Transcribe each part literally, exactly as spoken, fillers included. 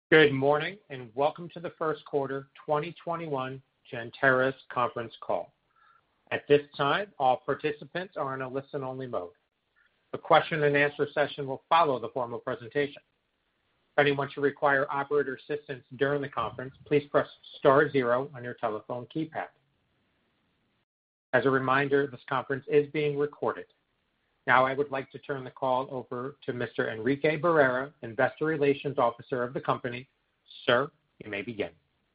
Good morning, and welcome to the first quarter twenty twenty-one Gentera's conference call. At this time, all participants are in a listen-only mode. The question and answer session will follow the formal presentation. If anyone should require operator assistance during the conference, please press star zero on your telephone keypad. As a reminder, this conference is being recorded. Now I would like to turn the call over to Mister Enrique Barrera, Investor Relations Officer of the company. Sir, you may begin.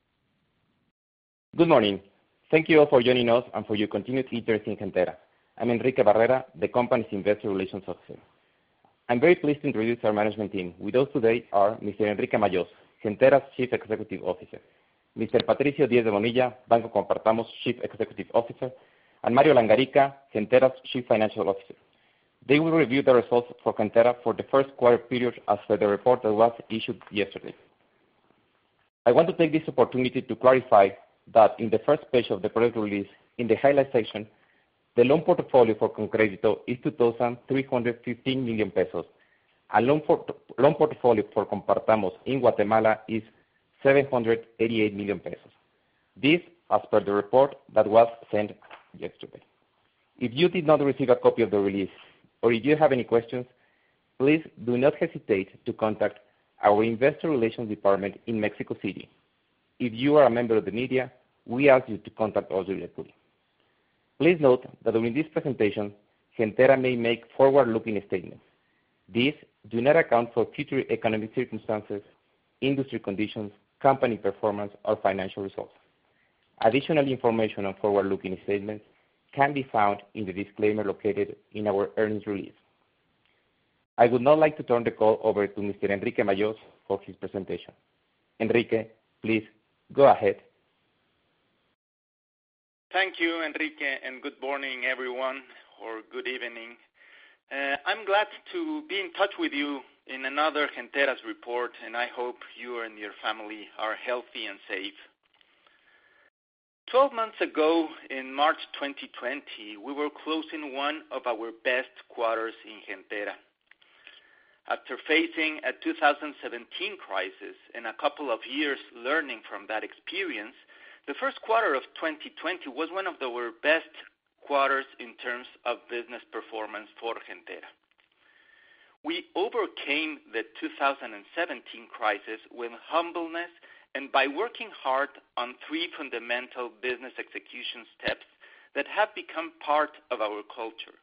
Good morning. Thank you all for joining us and for your continued interest in Gentera. I'm Enrique Barrera, the company's Investor Relations Officer. I'm very pleased to introduce our management team. With us today are Mister Enrique Majós, Gentera's Chief Executive Officer, Mister Patricio Diez de Bonilla, Banco Compartamos Chief Executive Officer, and Mario Langarica, Gentera's Chief Financial Officer. They will review the results for Gentera for the first quarter period as per the report that was issued yesterday. I want to take this opportunity to clarify that in the first page of the press release, in the highlight section, the loan portfolio for ConCrédito is two thousand three hundred fifteen million pesos. A loan, for, loan portfolio for Compartamos in Guatemala is seven hundred eighty-eight million pesos. This as per the report that was sent yesterday. If you did not receive a copy of the release, or if you have any questions, please do not hesitate to contact our Investor Relations Department in Mexico City. If you are a member of the media, we ask you to contact us directly. Please note that during this presentation, Gentera may make forward-looking statements. These do not account for future economic circumstances, industry conditions, company performance, or financial results. Additional information on forward-looking statements can be found in the disclaimer located in our earnings release. I would now like to turn the call over to Mister Enrique Majós for his presentation. Enrique, please go ahead. Thank you, Enrique, and good morning, everyone, or good evening. Uh, I'm glad to be in touch with you in another Gentera's report, and I hope you and your family are healthy and safe. Twelve months ago, in March twenty twenty, we were closing one of our best quarters in Gentera. After facing a two thousand seventeen crisis and a couple of years learning from that experience, the first quarter of twenty twenty was one of our best quarters in terms of business performance for Gentera. We overcame the two thousand seventeen crisis with humbleness and by working hard on three fundamental business execution steps that have become part of our culture.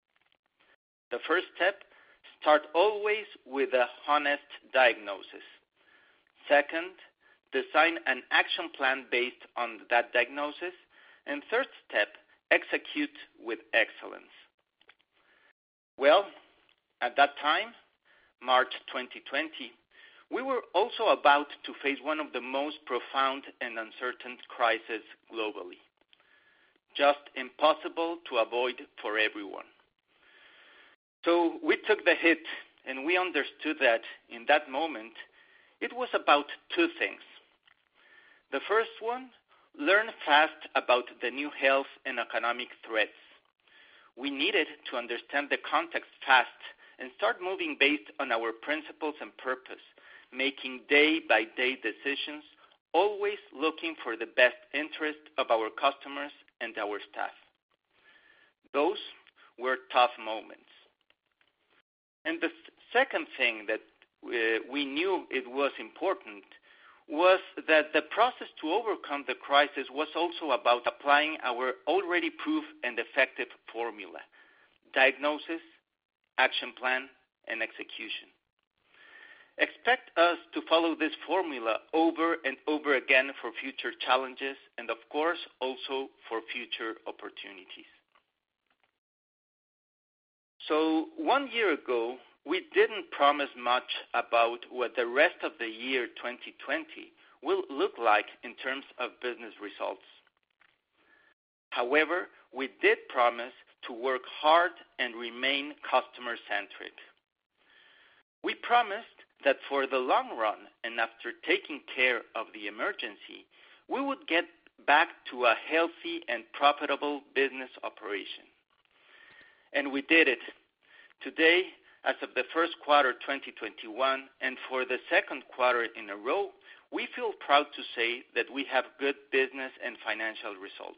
The first step, start always with a honest diagnosis. Second, design an action plan based on that diagnosis. And third step, execute with excellence. Well, at that time, March twenty twenty, we were also about to face one of the most profound and uncertain crises globally. Just impossible to avoid for everyone. So we took the hit, and we understood that in that moment, it was about two things. The first one, learn fast about the new health and economic threats. We needed to understand the context fast and start moving based on our principles and purpose, making day-by-day decisions, always looking for the best interest of our customers and our staff. Those were tough moments. And the th- second thing that uh, we knew it was important was that the process to overcome the crisis was also about applying our already proved and effective formula: diagnosis, action plan, and execution. Expect us to follow this formula over and over again for future challenges and, of course, also for future opportunities. So one year ago, we didn't promise much about what the rest of the year twenty twenty will look like in terms of business results. However, we did promise to work hard and remain customer-centric. We promised that for the long run and after taking care of the emergency, we would get back to a healthy and profitable business operation. And we did it. Today, as of the first quarter twenty twenty-one, and for the second quarter in a row, we feel proud to say that we have good business and financial results.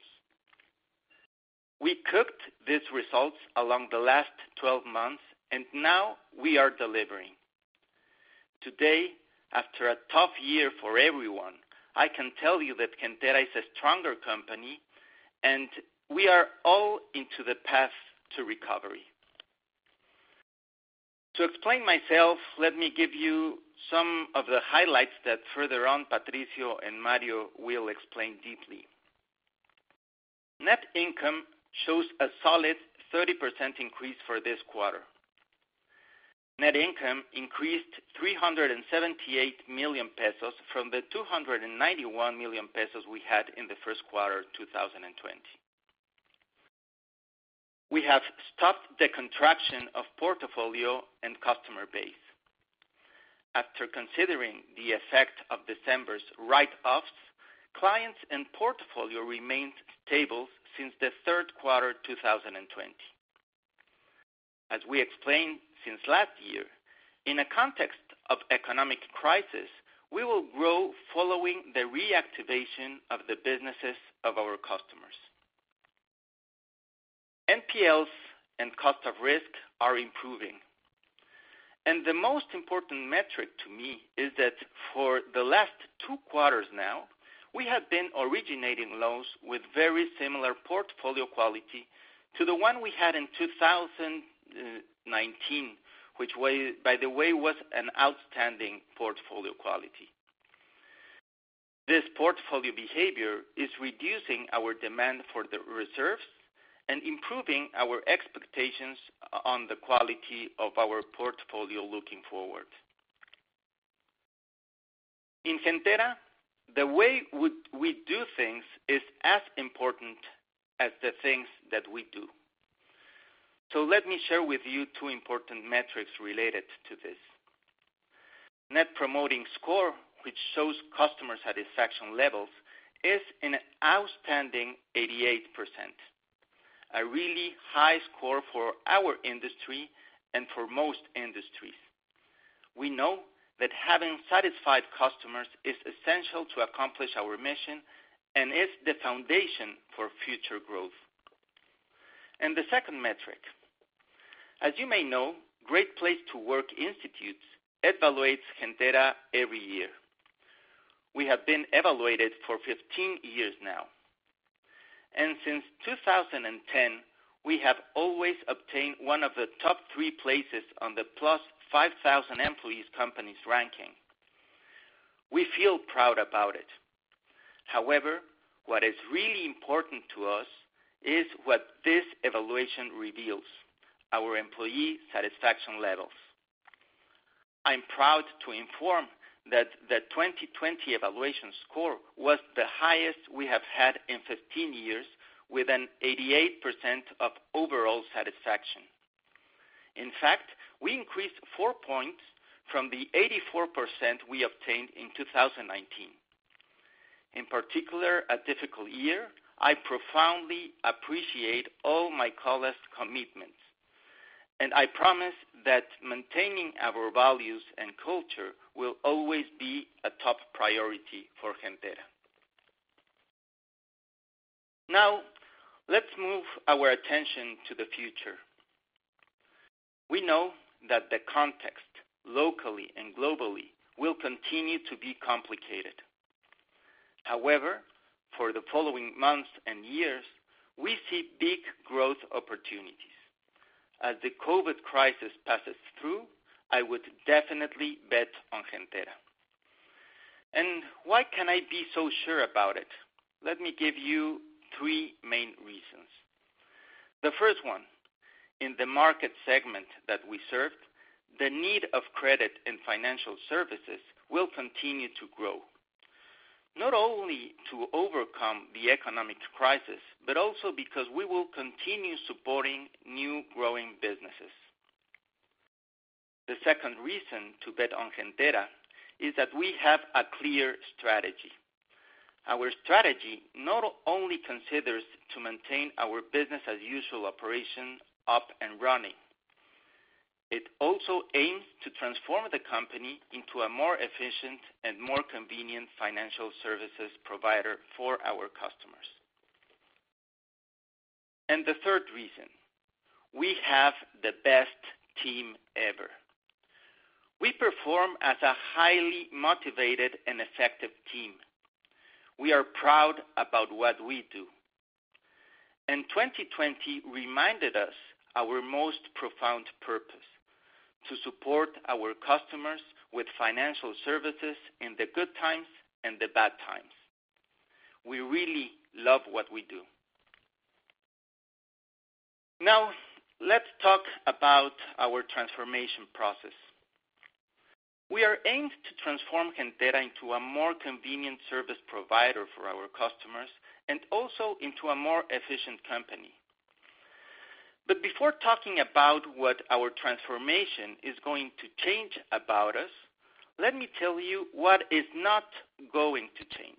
We cooked these results along the last twelve months, and now we are delivering. Today, after a tough year for everyone, I can tell you that Gentera is a stronger company, and we are all into the path to recovery. To explain myself, let me give you some of the highlights that further on Patricio and Mario will explain deeply. Net income shows a solid thirty percent increase for this quarter. Net income increased three hundred seventy-eight million pesos from the two hundred ninety-one million pesos we had in the first quarter two thousand twenty. We have stopped the contraction of portfolio and customer base. After considering the effect of December's write-offs, clients and portfolio remained stable since the third quarter two thousand twenty. As we explained since last year, in a context of economic crisis, we will grow following the reactivation of the businesses of our customers. N P Ls and cost of risk are improving. And the most important metric to me is that for the last two quarters now, we have been originating loans with very similar portfolio quality to the one we had in two thousand nineteen, which, was, by the way, was an outstanding portfolio quality. This portfolio behavior is reducing our demand for the reserves and improving our expectations on the quality of our portfolio looking forward. In Gentera, the way we do things is as important as the things that we do. So let me share with you two important metrics related to this. Net Promoting Score, which shows customer satisfaction levels, is an outstanding eighty-eight percent, a really high score for our industry and for most industries. We know that having satisfied customers is essential to accomplish our mission and is the foundation for future growth. And the second metric. As you may know, Great Place to Work Institute evaluates Gentera every year. We have been evaluated for fifteen years now. And since two thousand ten, we have always obtained one of the top three places on the plus five thousand employees companies ranking. We feel proud about it. However, what is really important to us is what this evaluation reveals, our employee satisfaction levels. I'm proud to inform that the twenty twenty evaluation score was the highest we have had in fifteen years, with an eighty-eight percent of overall satisfaction. In fact, we increased four points from the eighty-four percent we obtained in two thousand nineteen. In particular, a difficult year, I profoundly appreciate all my colleagues' commitments. And I promise that maintaining our values and culture will always be a top priority for Gentera. Now, let's move our attention to the future. We know that the context, locally and globally, will continue to be complicated. However, for the following months and years, we see big growth opportunities. As the COVID crisis passes through, I would definitely bet on Gentera. And why can I be so sure about it? Let me give you three main reasons. The first one, in the market segment that we serve, the need of credit and financial services will continue to grow, not only to overcome the economic crisis, but also because we will continue supporting new growing businesses. The second reason to bet on Gentera is that we have a clear strategy. Our strategy not only considers to maintain our business as usual operation up and running. It also aims to transform the company into a more efficient and more convenient financial services provider for our customers. And the third reason, we have the best team ever. We perform as a highly motivated and effective team. We are proud about what we do. And twenty twenty reminded us our most profound purpose, to support our customers with financial services in the good times and the bad times. We really love what we do. Now, let's talk about our transformation process. We are aimed to transform Gentera into a more convenient service provider for our customers and also into a more efficient company. But before talking about what our transformation is going to change about us, let me tell you what is not going to change.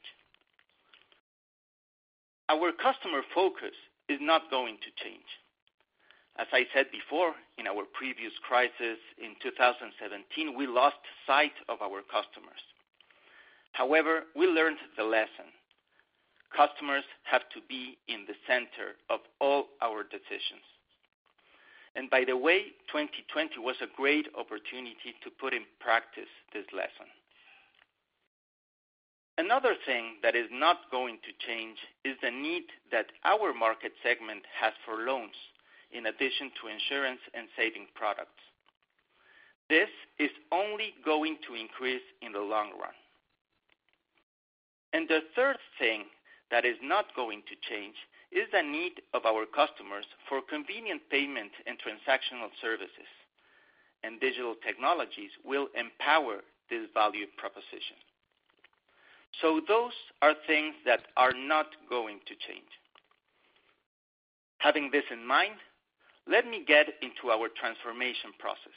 Our customer focus is not going to change. As I said before, in our previous crisis in two thousand seventeen, we lost sight of our customers. However, we learned the lesson. Customers have to be in the center of all our decisions. And by the way, twenty twenty was a great opportunity to put in practice this lesson. Another thing that is not going to change is the need that our market segment has for loans, in addition to insurance and saving products. This is only going to increase in the long run. And the third thing that is not going to change is the need of our customers for convenient payment and transactional services. And digital technologies will empower this value proposition. So those are things that are not going to change. Having this in mind, let me get into our transformation process.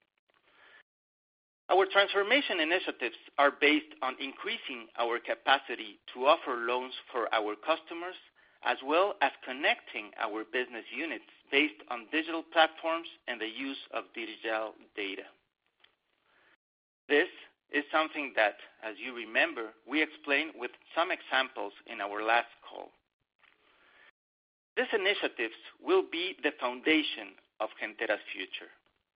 Our transformation initiatives are based on increasing our capacity to offer loans for our customers, as well as connecting our business units based on digital platforms and the use of digital data. This is something that, as you remember, we explained with some examples in our last call. These initiatives will be the foundation of Gentera's future.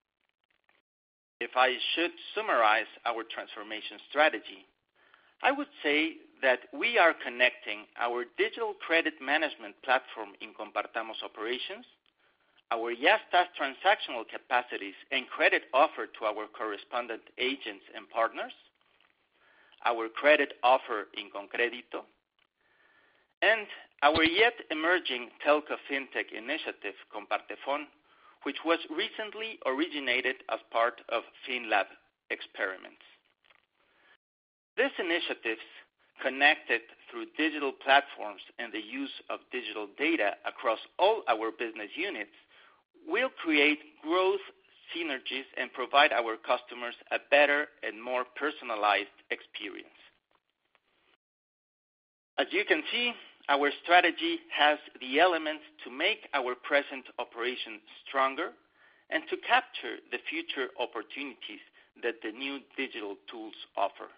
If I should summarize our transformation strategy, I would say that we are connecting our digital credit management platform in Compartamos operations, our Yastás transactional capacities and credit offer to our correspondent agents and partners, our credit offer in Concredito, and our yet emerging telco fintech initiative, Compartefon, which was recently originated as part of FinLab experiments. These initiatives, connected through digital platforms and the use of digital data across all our business units, will create growth synergies and provide our customers a better and more personalized experience. As you can see, our strategy has the elements to make our present operation stronger and to capture the future opportunities that the new digital tools offer.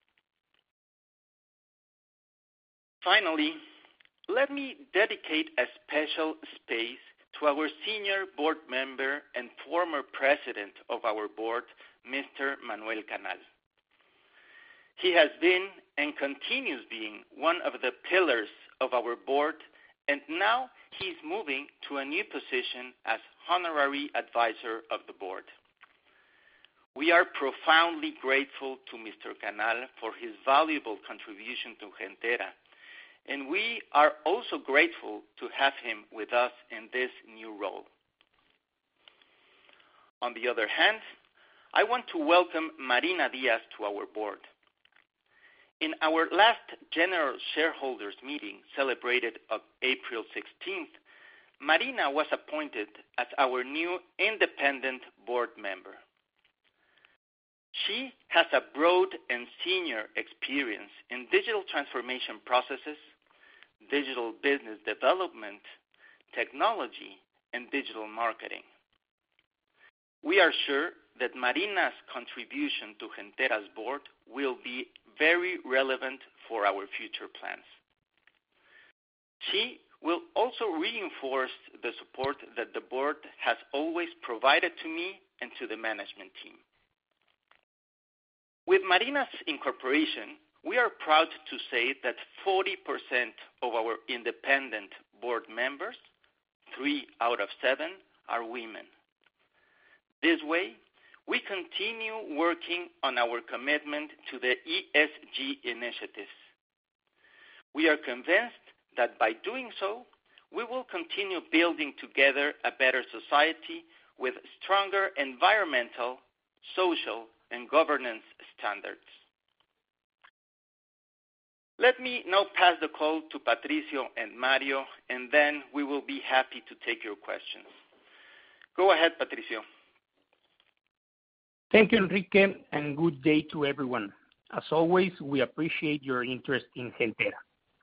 Finally, let me dedicate a special space to our senior board member and former president of our board, Mister Manuel Canal. He has been and continues being one of the pillars of our board, and now he's moving to a new position as honorary advisor of the board. We are profoundly grateful to Mister Canal for his valuable contribution to Gentera, and we are also grateful to have him with us in this new role. On the other hand, I want to welcome Marina Diaz to our board. In our last general shareholders meeting celebrated on April sixteenth, Marina was appointed as our new independent board member. She has a broad and senior experience in digital transformation processes, digital business development, technology, and digital marketing. we are sure that Marina's contribution to Gentera's board will be very relevant for our future plans. She will also reinforce the support that the board has always provided to me and to the management team. With Marina's incorporation, we are proud to say that forty percent of our independent board members, three out of seven, are women. This way, we continue working on our commitment to the E S G initiatives. We are convinced that by doing so, we will continue building together a better society with stronger environmental, social, and governance standards. Let me now pass the call to Patricio and Mario, and then we will be happy to take your questions. Go ahead, Patricio. Thank you, Enrique, and good day to everyone. As always, we appreciate your interest in Gentera.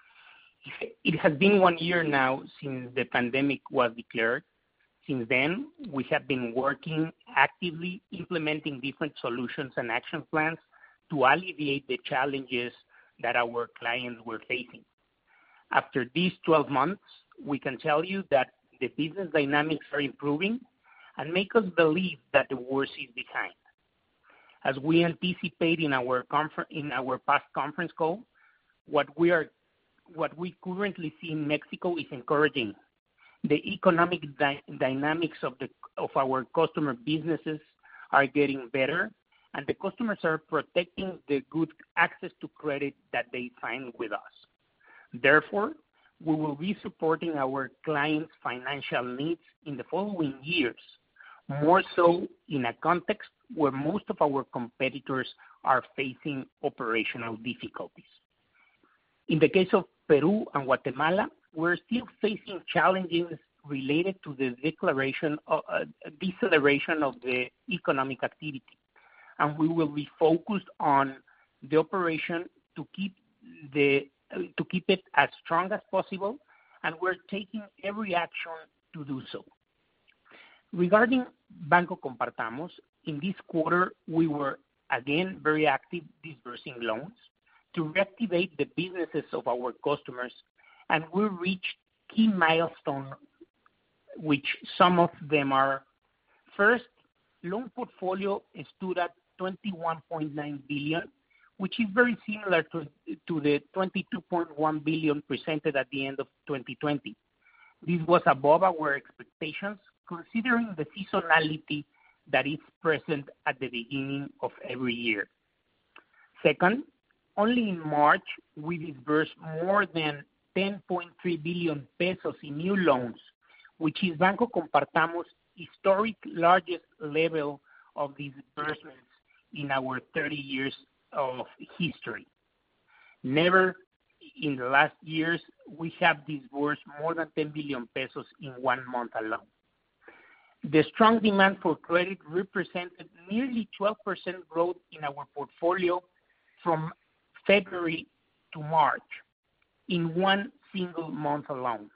It has been one year now since the pandemic was declared. Since then, we have been working actively implementing different solutions and action plans to alleviate the challenges that our clients were facing. After these twelve months, we can tell you that the business dynamics are improving and make us believe that the worst is behind. As we anticipate in our confer- in our past conference call, what we are what we currently see in Mexico is encouraging. The economic dy- dynamics of the of our customer businesses are getting better, and the customers are protecting the good access to credit that they find with us. Therefore, we will be supporting our clients' financial needs in the following years, more so in a context where most of our competitors are facing operational difficulties. In the case of Peru and Guatemala, we're still facing challenges related to the declaration of, uh, deceleration of the economic activity, and we will be focused on the operation to keep the uh, to keep it as strong as possible, and we're taking every action to do so. Regarding Banco Compartamos, in this quarter we were again very active disbursing loans to reactivate the businesses of our customers, and we reached key milestones, which some of them are: first, loan portfolio stood at twenty-one point nine billion, which is very similar to, to the twenty-two point one billion presented at the end of twenty twenty. This was above our expectations, considering the seasonality that is present at the beginning of every year. Second, only in March, we disbursed more than ten point three billion pesos in new loans, which is Banco Compartamos' historic largest level of disbursements in our thirty years of history. Never in the last years we have disbursed more than ten billion pesos in one month alone. The strong demand for credit represented nearly twelve percent growth in our portfolio from February to March in one single month alone.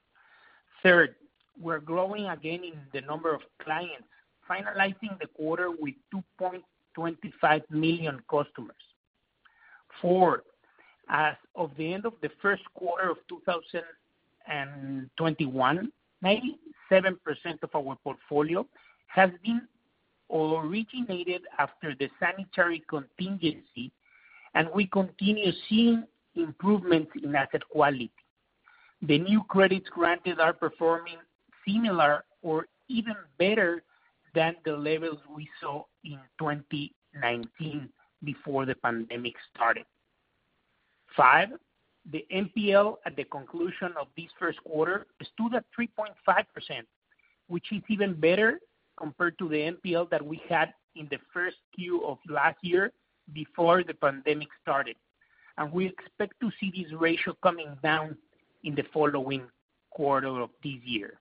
Third, we're growing again in the number of clients, finalizing the quarter with two point two five million customers. Four, as of the end of the first quarter of two thousand twenty-one, ninety-seven percent of our portfolio has been originated after the sanitary contingency, and we continue seeing improvements in asset quality. The new credits granted are performing similar or even better than the levels we saw in twenty nineteen before the pandemic started. Five, the N P L at the conclusion of this first quarter stood at three point five percent, which is even better compared to the N P L that we had in the first Q of last year before the pandemic started. And we expect to see this ratio coming down in the following quarter of this year.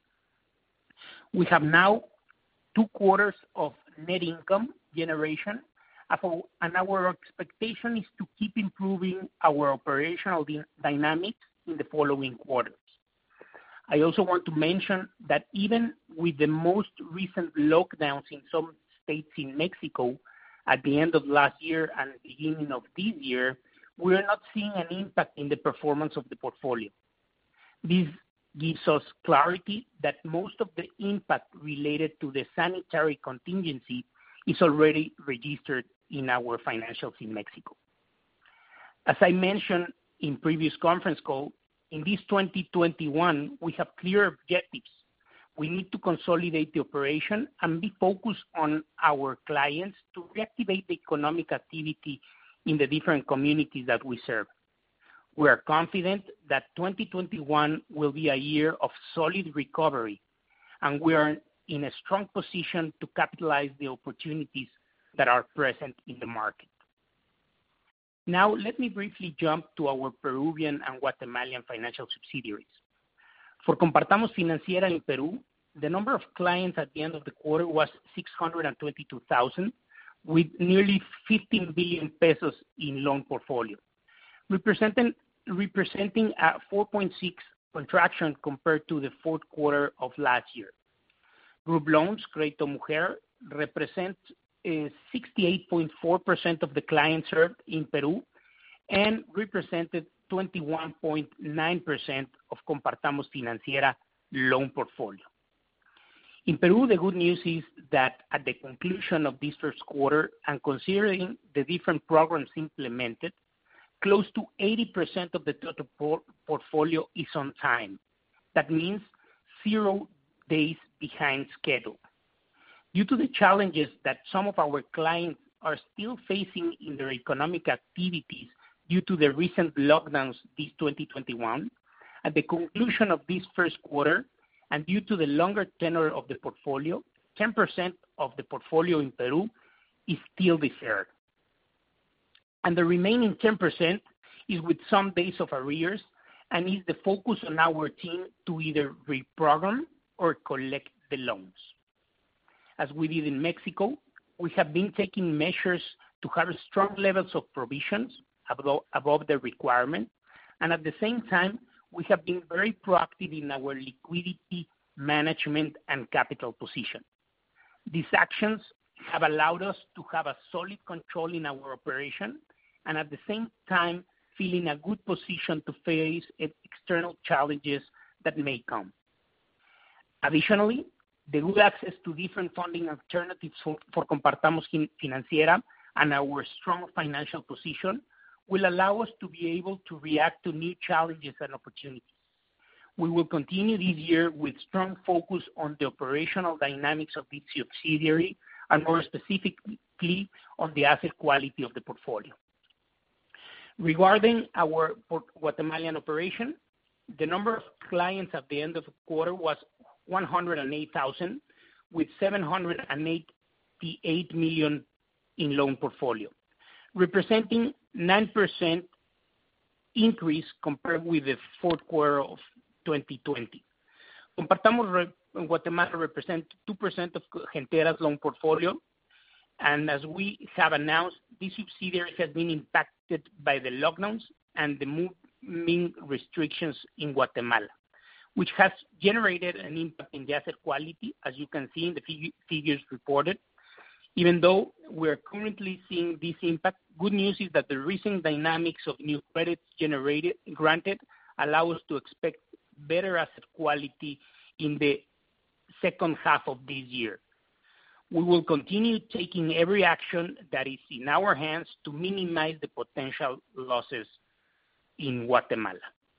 We have now two quarters of net income generation, and our expectation is to keep improving our operational dynamics in the following quarters. I also want to mention that even with the most recent lockdowns in some states in Mexico at the end of last year and beginning of this year, we are not seeing an impact in the performance of the portfolio. This gives us clarity that most of the impact related to the sanitary contingency is already registered in our financials in Mexico. As I mentioned in previous conference call, in this twenty twenty-one, we have clear objectives. We need to consolidate the operation and be focused on our clients to reactivate the economic activity in the different communities that we serve. We are confident that twenty twenty-one will be a year of solid recovery, and we are in a strong position to capitalize the opportunities that are present in the market. Now, let me briefly jump to our Peruvian and Guatemalan financial subsidiaries. For Compartamos Financiera in Peru, the number of clients at the end of the quarter was six hundred twenty-two thousand, with nearly fifteen billion pesos in loan portfolio, representing representing a four point six contraction compared to the fourth quarter of last year. Group loans, Crédito Mujer, represent uh, sixty-eight point four percent of the clients served in Peru and represented twenty-one point nine percent of Compartamos Financiera loan portfolio. In Peru, the good news is that at the conclusion of this first quarter and considering the different programs implemented, close to eighty percent of the total por- portfolio is on time. That means zero days behind schedule. Due to the challenges that some of our clients are still facing in their economic activities due to the recent lockdowns this twenty twenty-one, at the conclusion of this first quarter, and due to the longer tenor of the portfolio, ten percent of the portfolio in Peru is still deferred. And the remaining ten percent is with some days of arrears and is the focus on our team to either reprogram or collect the loans. As we did in Mexico, we have been taking measures to have strong levels of provisions above, above the requirement, and at the same time, we have been very proactive in our liquidity management and capital position. These actions have allowed us to have a solid control in our operation and at the same time feel in a good position to face external challenges that may come. Additionally, the good access to different funding alternatives for, for Compartamos Financiera and our strong financial position will allow us to be able to react to new challenges and opportunities. We will continue this year with strong focus on the operational dynamics of this subsidiary and more specifically on the asset quality of the portfolio. Regarding our Guatemalan operation, the number of clients at the end of the quarter was one hundred eight thousand, with seven hundred eighty-eight million in loan portfolio, representing nine percent increase compared with the fourth quarter of twenty twenty. Compartamos Guatemala represents two percent of Gentera's loan portfolio, and as we have announced, this subsidiary has been impacted by the lockdowns and the moving restrictions in Guatemala, which has generated an impact in the asset quality, as you can see in the fig- figures reported. Even though we're currently seeing this impact, good news is that the recent dynamics of new credits generated, granted, allow us to expect better asset quality in the second half of this year. We will continue taking every action that is in our hands to minimize the potential losses in Guatemala.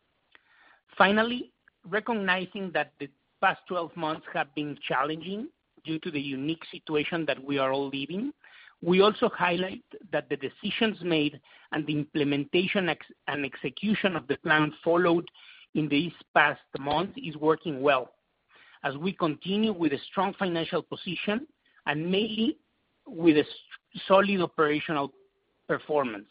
Finally, recognizing that the past twelve months have been challenging due to the unique situation that we are all living, we also highlight that the decisions made and the implementation ex- and execution of the plan followed in these past months is working well, as we continue with a strong financial position and mainly with a solid operational performance.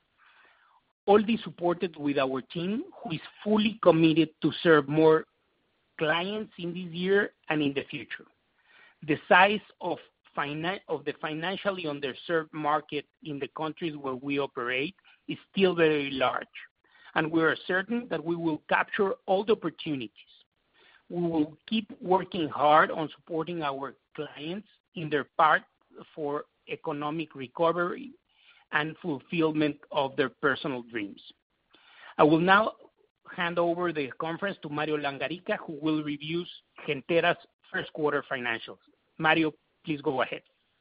All this supported with our team, who is fully committed to serve more clients in this year and in the future. The size of, finan- of the financially underserved market in the countries where we operate is still very large, and we are certain that we will capture all the opportunities. We will keep working hard on supporting our clients in their part for economic recovery and fulfillment of their personal dreams. I will now hand over the conference to Mario Langarica, who will review Gentera's first quarter financials. Mario, please go ahead.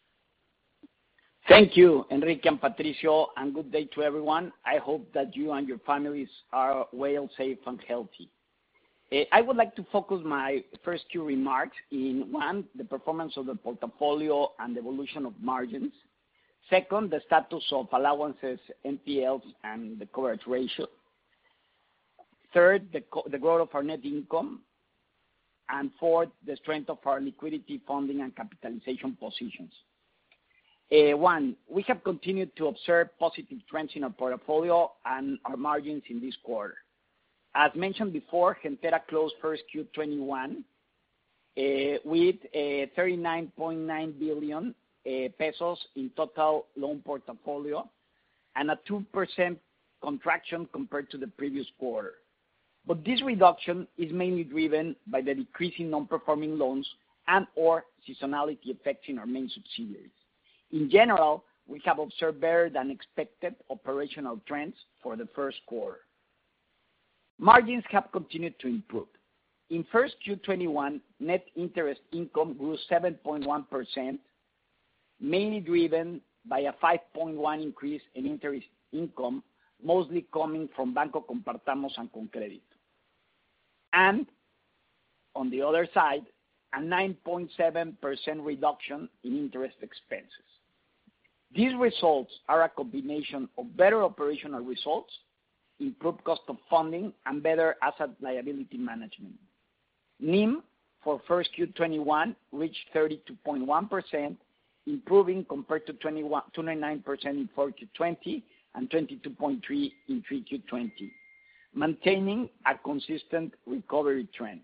Thank you, Enrique and Patricio, and good day to everyone. I hope that you and your families are well, safe, and healthy. Uh, I would like to focus my first few remarks in, one, the performance of the portfolio and the evolution of margins. Second, the status of allowances, N P Ls, and the coverage ratio. Third, the, co- the growth of our net income. And fourth, the strength of our liquidity, funding, and capitalization positions. Uh, one, we have continued to observe positive trends in our portfolio and our margins in this quarter. As mentioned before, Gentera closed first Q twenty-one uh, with uh, thirty-nine point nine billion uh, pesos in total loan portfolio and a two percent contraction compared to the previous quarter. But this reduction is mainly driven by the decrease in non-performing loans and or seasonality effects in our main subsidiaries. In general, we have observed better than expected operational trends for the first quarter. Margins have continued to improve. In first Q twenty-one, net interest income grew seven point one percent, mainly driven by a five point one increase in interest income, mostly coming from Banco Compartamos and Concredito. And on the other side, a nine point seven percent reduction in interest expenses. These results are a combination of better operational results, improved cost of funding, and better asset liability management. N I M for first Q twenty-one reached thirty-two point one percent, improving compared to twenty-nine percent in four Q twenty and twenty-two point three percent in three Q twenty, maintaining a consistent recovery trend.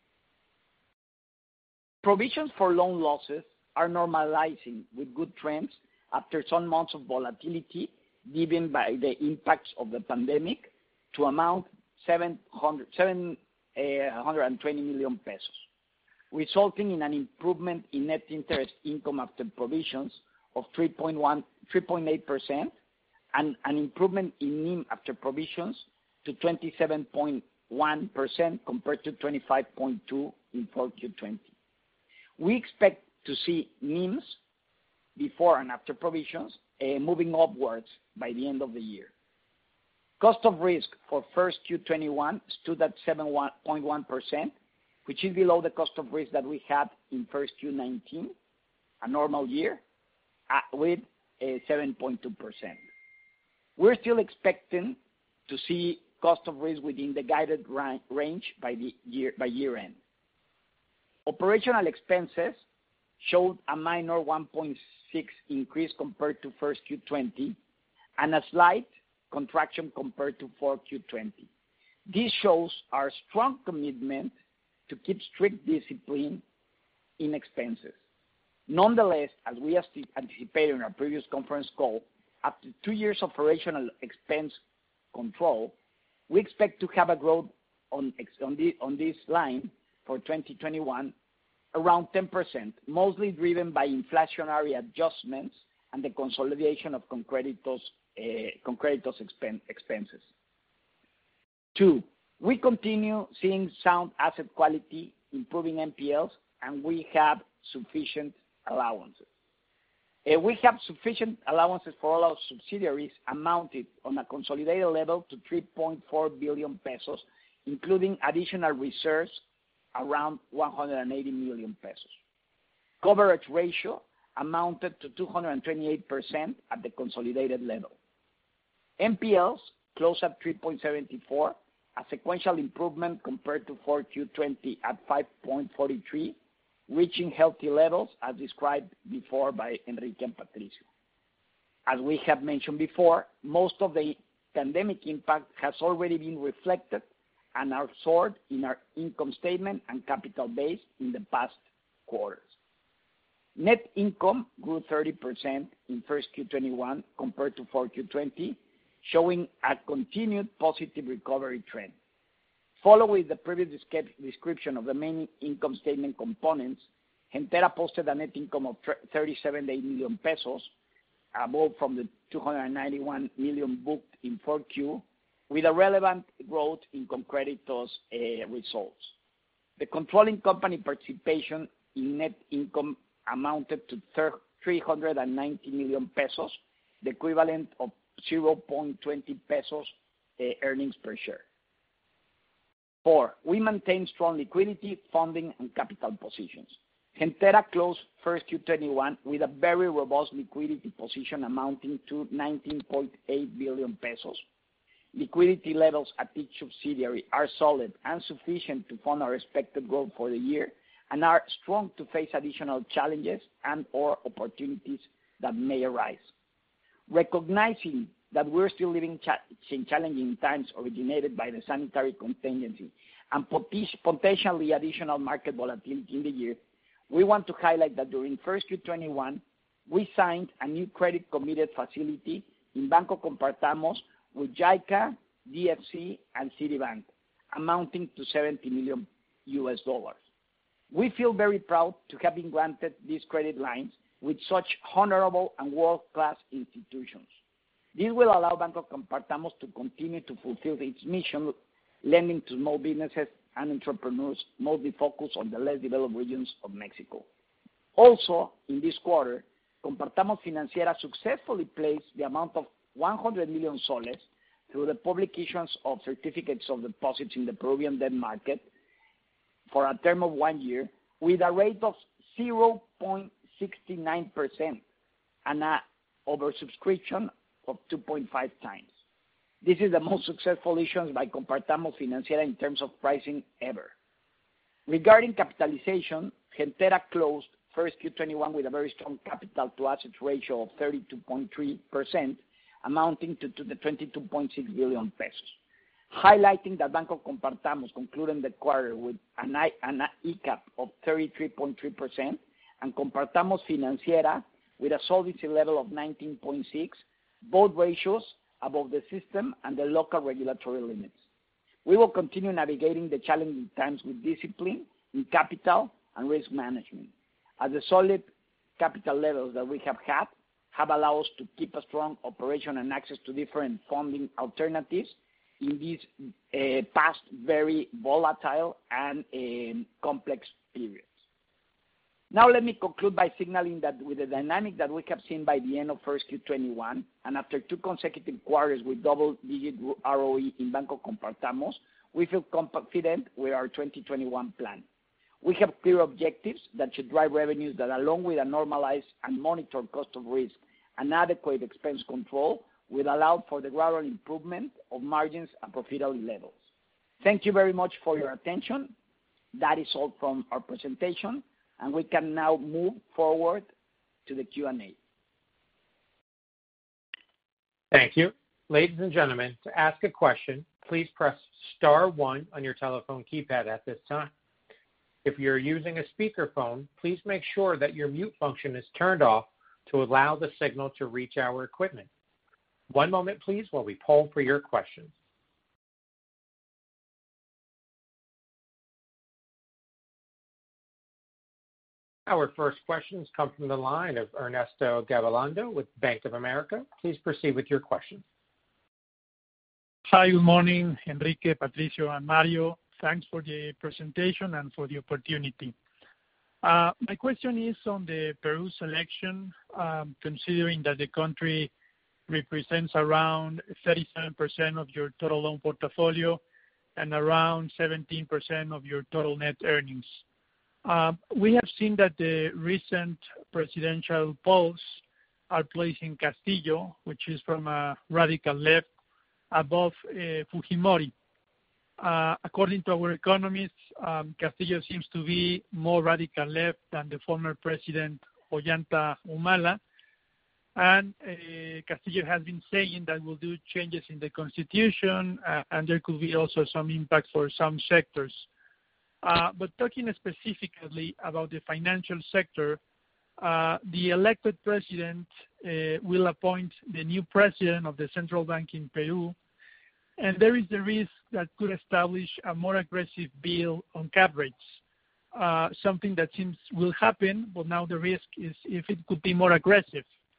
Provisions for loan losses are normalizing with good trends after some months of volatility given by the impacts of the pandemic to amount seven hundred, seven hundred twenty million pesos, resulting in an improvement in net interest income after provisions of three point eight percent and an improvement in N I M after provisions to twenty-seven point one percent compared to twenty-five point two percent in four Q twenty. We expect to see N I Ms before and after provisions uh, moving upwards by the end of the year. Cost of risk for first Q twenty-one stood at seven point one percent, which is below the cost of risk that we had in first Q nineteen, a normal year, uh, with uh, seven point two percent. We're still expecting to see cost of risk within the guided ra- range by the year by year end. Operational expenses showed a minor one point six increase compared to first Q twenty and a slight contraction compared to four Q twenty. This shows our strong commitment to keep strict discipline in expenses. Nonetheless, as we anticipated in our previous conference call, after two years of operational expense control, we expect to have a growth on, on, the, on this line for twenty twenty-one around ten percent, mostly driven by inflationary adjustments and the consolidation of Concredito's, uh, Concredito's expen- expenses. Two, we continue seeing sound asset quality, improving N P Ls, and we have sufficient allowances. Uh, we have sufficient allowances for all our subsidiaries amounted on a consolidated level to three point four billion pesos, including additional reserves around one hundred eighty million pesos. Coverage ratio amounted to two hundred twenty-eight percent at the consolidated level. N P Ls closed at three point seven four, a sequential improvement compared to four Q twenty at five point four three, reaching healthy levels as described before by Enrique and Patricio. As we have mentioned before, most of the pandemic impact has already been reflected and are absorbed in our income statement and capital base in the past quarters. Net income grew thirty percent in first Q twenty-one compared to four Q twenty, showing a continued positive recovery trend. Following the previous description of the main income statement components, Gentera posted a net income of thirty-seven point eight million pesos, above from the two hundred ninety-one million booked in four Q, with a relevant growth in ConCrédito's uh, results. The controlling company participation in net income amounted to three hundred ninety million pesos, the equivalent of zero point two zero pesos uh, earnings per share. Four, we maintain strong liquidity, funding, and capital positions. Gentera closed first Q twenty-one with a very robust liquidity position amounting to nineteen point eight billion pesos. Liquidity levels at each subsidiary are solid and sufficient to fund our expected growth for the year and are strong to face additional challenges and or opportunities that may arise. Recognizing that we're still living cha- in challenging times originated by the sanitary contingency and potentially additional market volatility in the year, we want to highlight that during first Q twenty-one, we signed a new credit committed facility in Banco Compartamos with JICA, D F C, and Citibank, amounting to seventy million U S dollars. We feel very proud to have been granted these credit lines with such honorable and world-class institutions. This will allow Banco Compartamos to continue to fulfill its mission, lending to small businesses and entrepreneurs, mostly focused on the less developed regions of Mexico. Also, in this quarter, Compartamos Financiera successfully placed the amount of one hundred million soles through the public issuance of certificates of deposits in the Peruvian debt market for a term of one year with a rate of zero point six nine percent and an oversubscription of two point five times. This is the most successful issuance by Compartamos Financiera in terms of pricing ever. Regarding capitalization, Gentera closed first Q twenty-one with a very strong capital to assets ratio of thirty-two point three percent, amounting to, to the twenty-two point six billion pesos, highlighting that Banco Compartamos concluded the quarter with an, I, an E CAP of thirty-three point three percent and Compartamos Financiera with a solvency level of nineteen point six, both ratios above the system and the local regulatory limits. We will continue navigating the challenging times with discipline in capital and risk management, as the solid capital levels that we have had have allowed us to keep a strong operation and access to different funding alternatives in these uh, past very volatile and um, complex periods. Now let me conclude by signaling that with the dynamic that we have seen by the end of first Q twenty-one, and after two consecutive quarters with double-digit R O E in Banco Compartamos, we feel confident with our twenty twenty-one plan. We have clear objectives that should drive revenues that, along with a normalized and monitored cost of risk and adequate expense control, will allow for the gradual improvement of margins and profitability levels. Thank you very much for your attention. That is all from our presentation, and we can now move forward to the Q and A. Thank you. Ladies and gentlemen, to ask a question, please press star one on your telephone keypad at this time. If you're using a speakerphone, please make sure that your mute function is turned off to allow the signal to reach our equipment. One moment, please, while we poll for your questions. Our first questions come from the line of Ernesto Gabilondo with Bank of America. Please proceed with your question. Hi, good morning, Enrique, Patricio, and Mario. Thanks for the presentation and for the opportunity. Uh, my question is on the Peru election, um, considering that the country represents around thirty-seven percent of your total loan portfolio and around seventeen percent of your total net earnings. Uh, we have seen that the recent presidential polls are placing Castillo, which is from a radical left, above uh, Fujimori. Uh, according to our economists, um, Castillo seems to be more radical left than the former president Ollanta Humala. And uh, Castillo has been saying that we'll do changes in the constitution, uh, and there could be also some impact for some sectors. Uh, but talking specifically about the financial sector, uh, the elected president uh, will appoint the new president of the central bank in Peru, and there is the risk that could establish a more aggressive bill on cap rates, uh, something that seems will happen, but now the risk is if it could be more aggressive.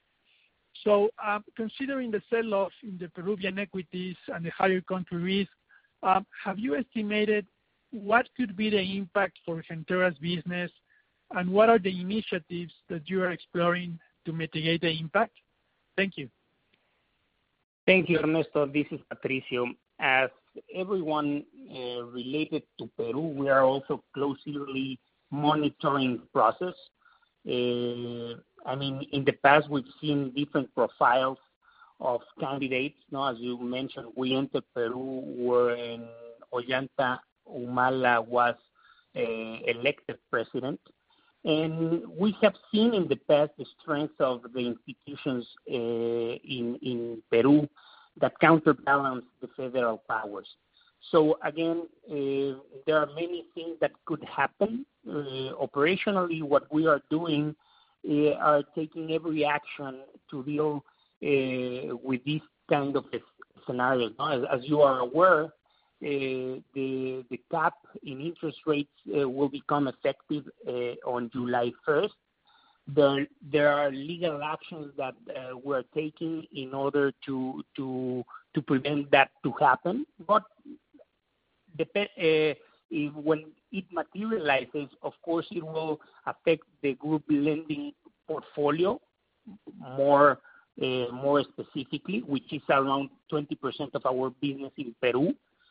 So uh, considering the sell-off in the Peruvian equities and the higher country risk, uh, have you estimated what could be the impact for Gentera's business, and what are the initiatives that you are exploring to mitigate the impact? Thank you. Thank you, Ernesto. This is Patricio. As everyone uh, related to Peru, we are also closely monitoring the process. Uh, I mean, in the past, we've seen different profiles of candidates. No, as you mentioned, we entered Peru when Ollanta Humala was uh, elected president. And we have seen in the past the strength of the institutions uh, in, in Peru that counterbalance the federal powers. So again, uh, there are many things that could happen. Uh, operationally, what we are doing uh, are taking every action to deal uh, with this kind of scenarios. As, as you are aware, Uh, the the cap in interest rates uh, will become effective uh, on July first. There there are legal actions that uh, we're taking in order to to to prevent that to happen. But the, uh, if, when it materializes, of course, it will affect the group lending portfolio more uh, more specifically, which is around twenty percent of our business in Peru.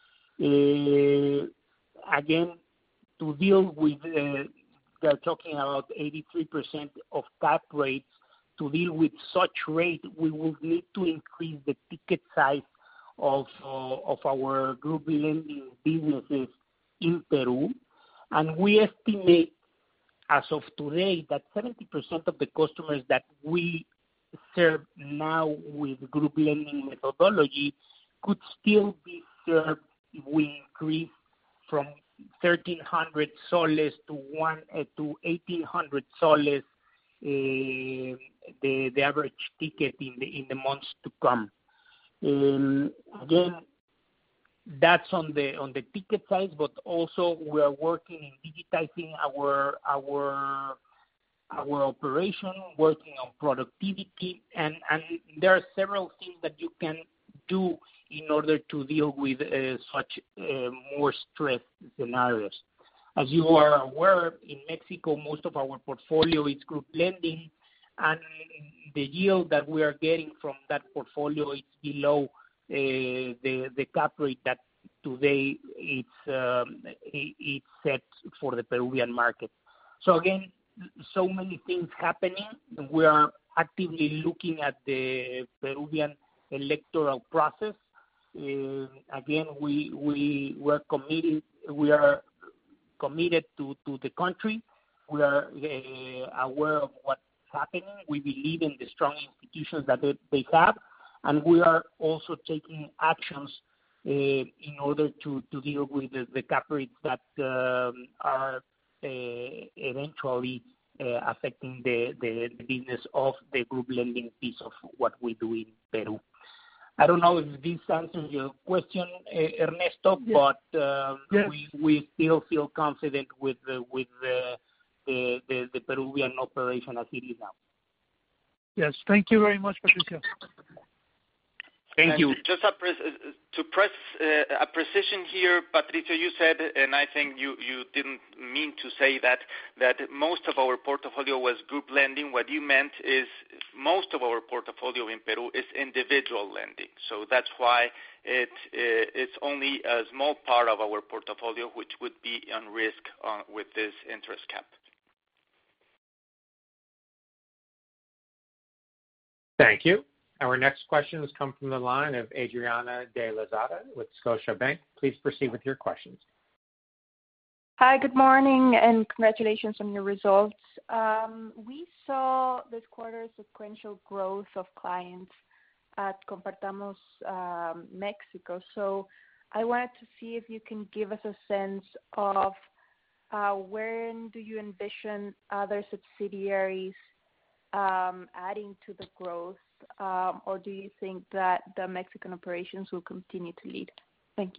Uh, again, to deal with, uh, they're talking about eighty-three percent of cap rates. To deal with such rate, we will need to increase the ticket size of uh, of our group lending businesses in Peru. And we estimate, as of today, that seventy percent of the customers that we serve now with group lending methodology could still be served if we increase from thirteen hundred soles to one uh, to eighteen hundred soles uh, the the average ticket in the in the months to come. Um, again, that's on the on the ticket size, but also we are working in digitizing our our our operation, working on productivity, and and there are several things that you can do in order to deal with uh, such uh, more stressed scenarios. As you are aware, in Mexico, most of our portfolio is group lending, and the yield that we are getting from that portfolio is below uh, the the cap rate that today it's um, it's set for the Peruvian market. So again, so many things happening. We are actively looking at the Peruvian electoral process. Uh, again, we we we're committed. We are committed to, to the country. We are uh, aware of what's happening. We believe in the strong institutions that they, they have, and we are also taking actions uh, in order to, to deal with the, the cap rates that um, are uh, eventually uh, affecting the, the, the business of the group lending piece of what we do in Peru. I don't know if this answers your question, uh, Ernesto, yes. but uh, yes. we we still feel confident with the, with the, the the the Peruvian operation as it is now. Yes, thank you very much, Patricio. Thank and you. Just a pre- to press uh, a precision here, Patricio, you said, and I think you, you didn't mean to say that, that most of our portfolio was group lending. What you meant is most of our portfolio in Peru is individual lending. So that's why it uh, it's only a small part of our portfolio which would be on risk uh, with this interest cap. Thank you. Our next question has come from the line of Adriana de Lozada with Scotiabank. Please proceed with your questions. Hi, good morning, and congratulations on your results. Um, we saw this quarter sequential growth of clients at Compartamos um, Mexico. So I wanted to see if you can give us a sense of uh, when do you envision other subsidiaries um, adding to the growth, um, or do you think that the Mexican operations will continue to lead? Thank you.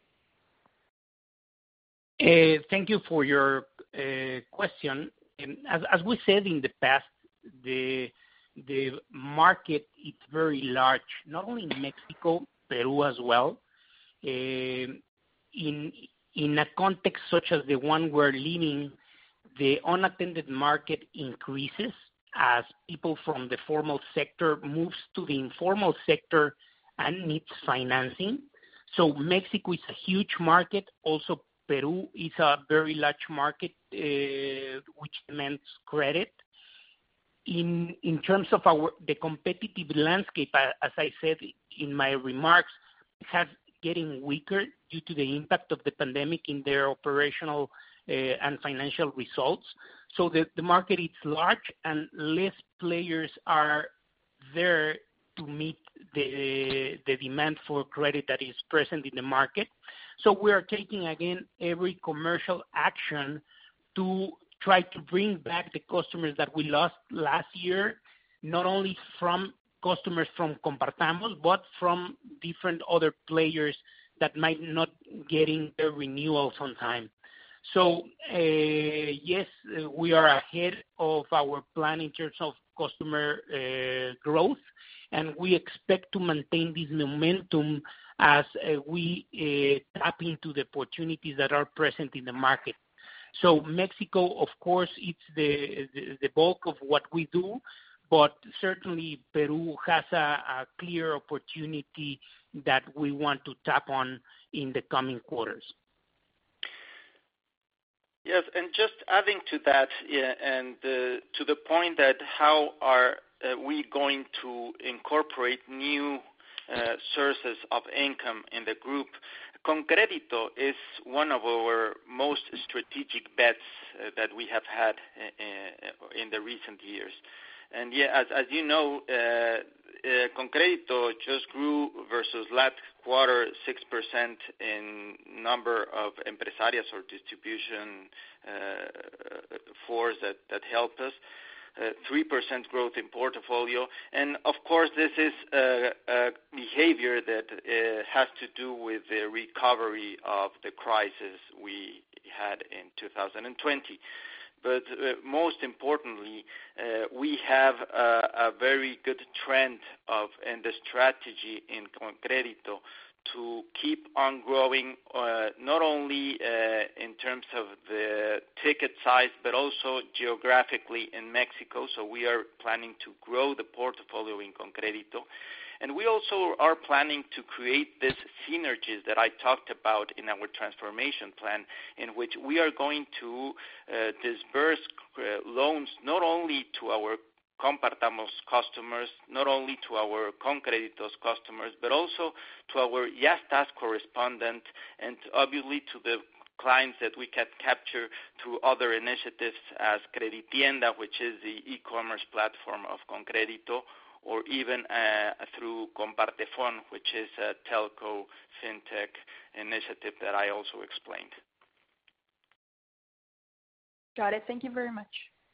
Uh, thank you for your uh, question. And as, as we said in the past, the the market is very large, not only in Mexico, Peru as well. Uh, in in a context such as the one we're living, the unattended market increases as people from the formal sector moves to the informal sector and needs financing. So Mexico is a huge market. Also, Peru is a very large market uh, which demands credit. In in terms of our the competitive landscape, as I said in my remarks, it has getting weaker due to the impact of the pandemic in their operational uh, and financial results. So the, the market is large and less players are there to meet the the demand for credit that is present in the market. So we are taking again every commercial action to try to bring back the customers that we lost last year, not only from customers from Compartamos, but from different other players that might not getting their renewals on time. So uh, yes, uh, we are ahead of our plan in terms of customer uh, growth, and we expect to maintain this momentum as uh, we uh, tap into the opportunities that are present in the market. So Mexico, of course, it's the, the, the bulk of what we do, but certainly Peru has a, a clear opportunity that we want to tap on in the coming quarters. Yes, and just adding to that, yeah, and uh, to the point that how are uh, we going to incorporate new uh, sources of income in the group, ConCrédito is one of our most strategic bets uh, that we have had uh, in the recent years. And yeah, as, as you know, uh, uh, ConCrédito just grew versus last quarter six percent in number of empresarias or distribution uh, force that, that help us. Uh, three percent growth in portfolio. And, of course, this is a, a behavior that uh, has to do with the recovery of the crisis we had in two thousand twenty. But uh, most importantly, uh, we have a, a very good trend of and the strategy in ConCrédito to keep on growing, uh, not only uh, in terms of the ticket size, but also geographically in Mexico. So we are planning to grow the portfolio in ConCrédito. And we also are planning to create this synergies that I talked about in our transformation plan, in which we are going to uh, disburse uh, loans not only to our Compartamos customers, not only to our ConCréditos customers, but also to our Ya Estás correspondent and obviously to the clients that we can capture through other initiatives as Creditienda, which is the e-commerce platform of ConCrédito, or even uh, through Compartefon, which is a telco fintech initiative that I also explained. Got it. Thank you very much.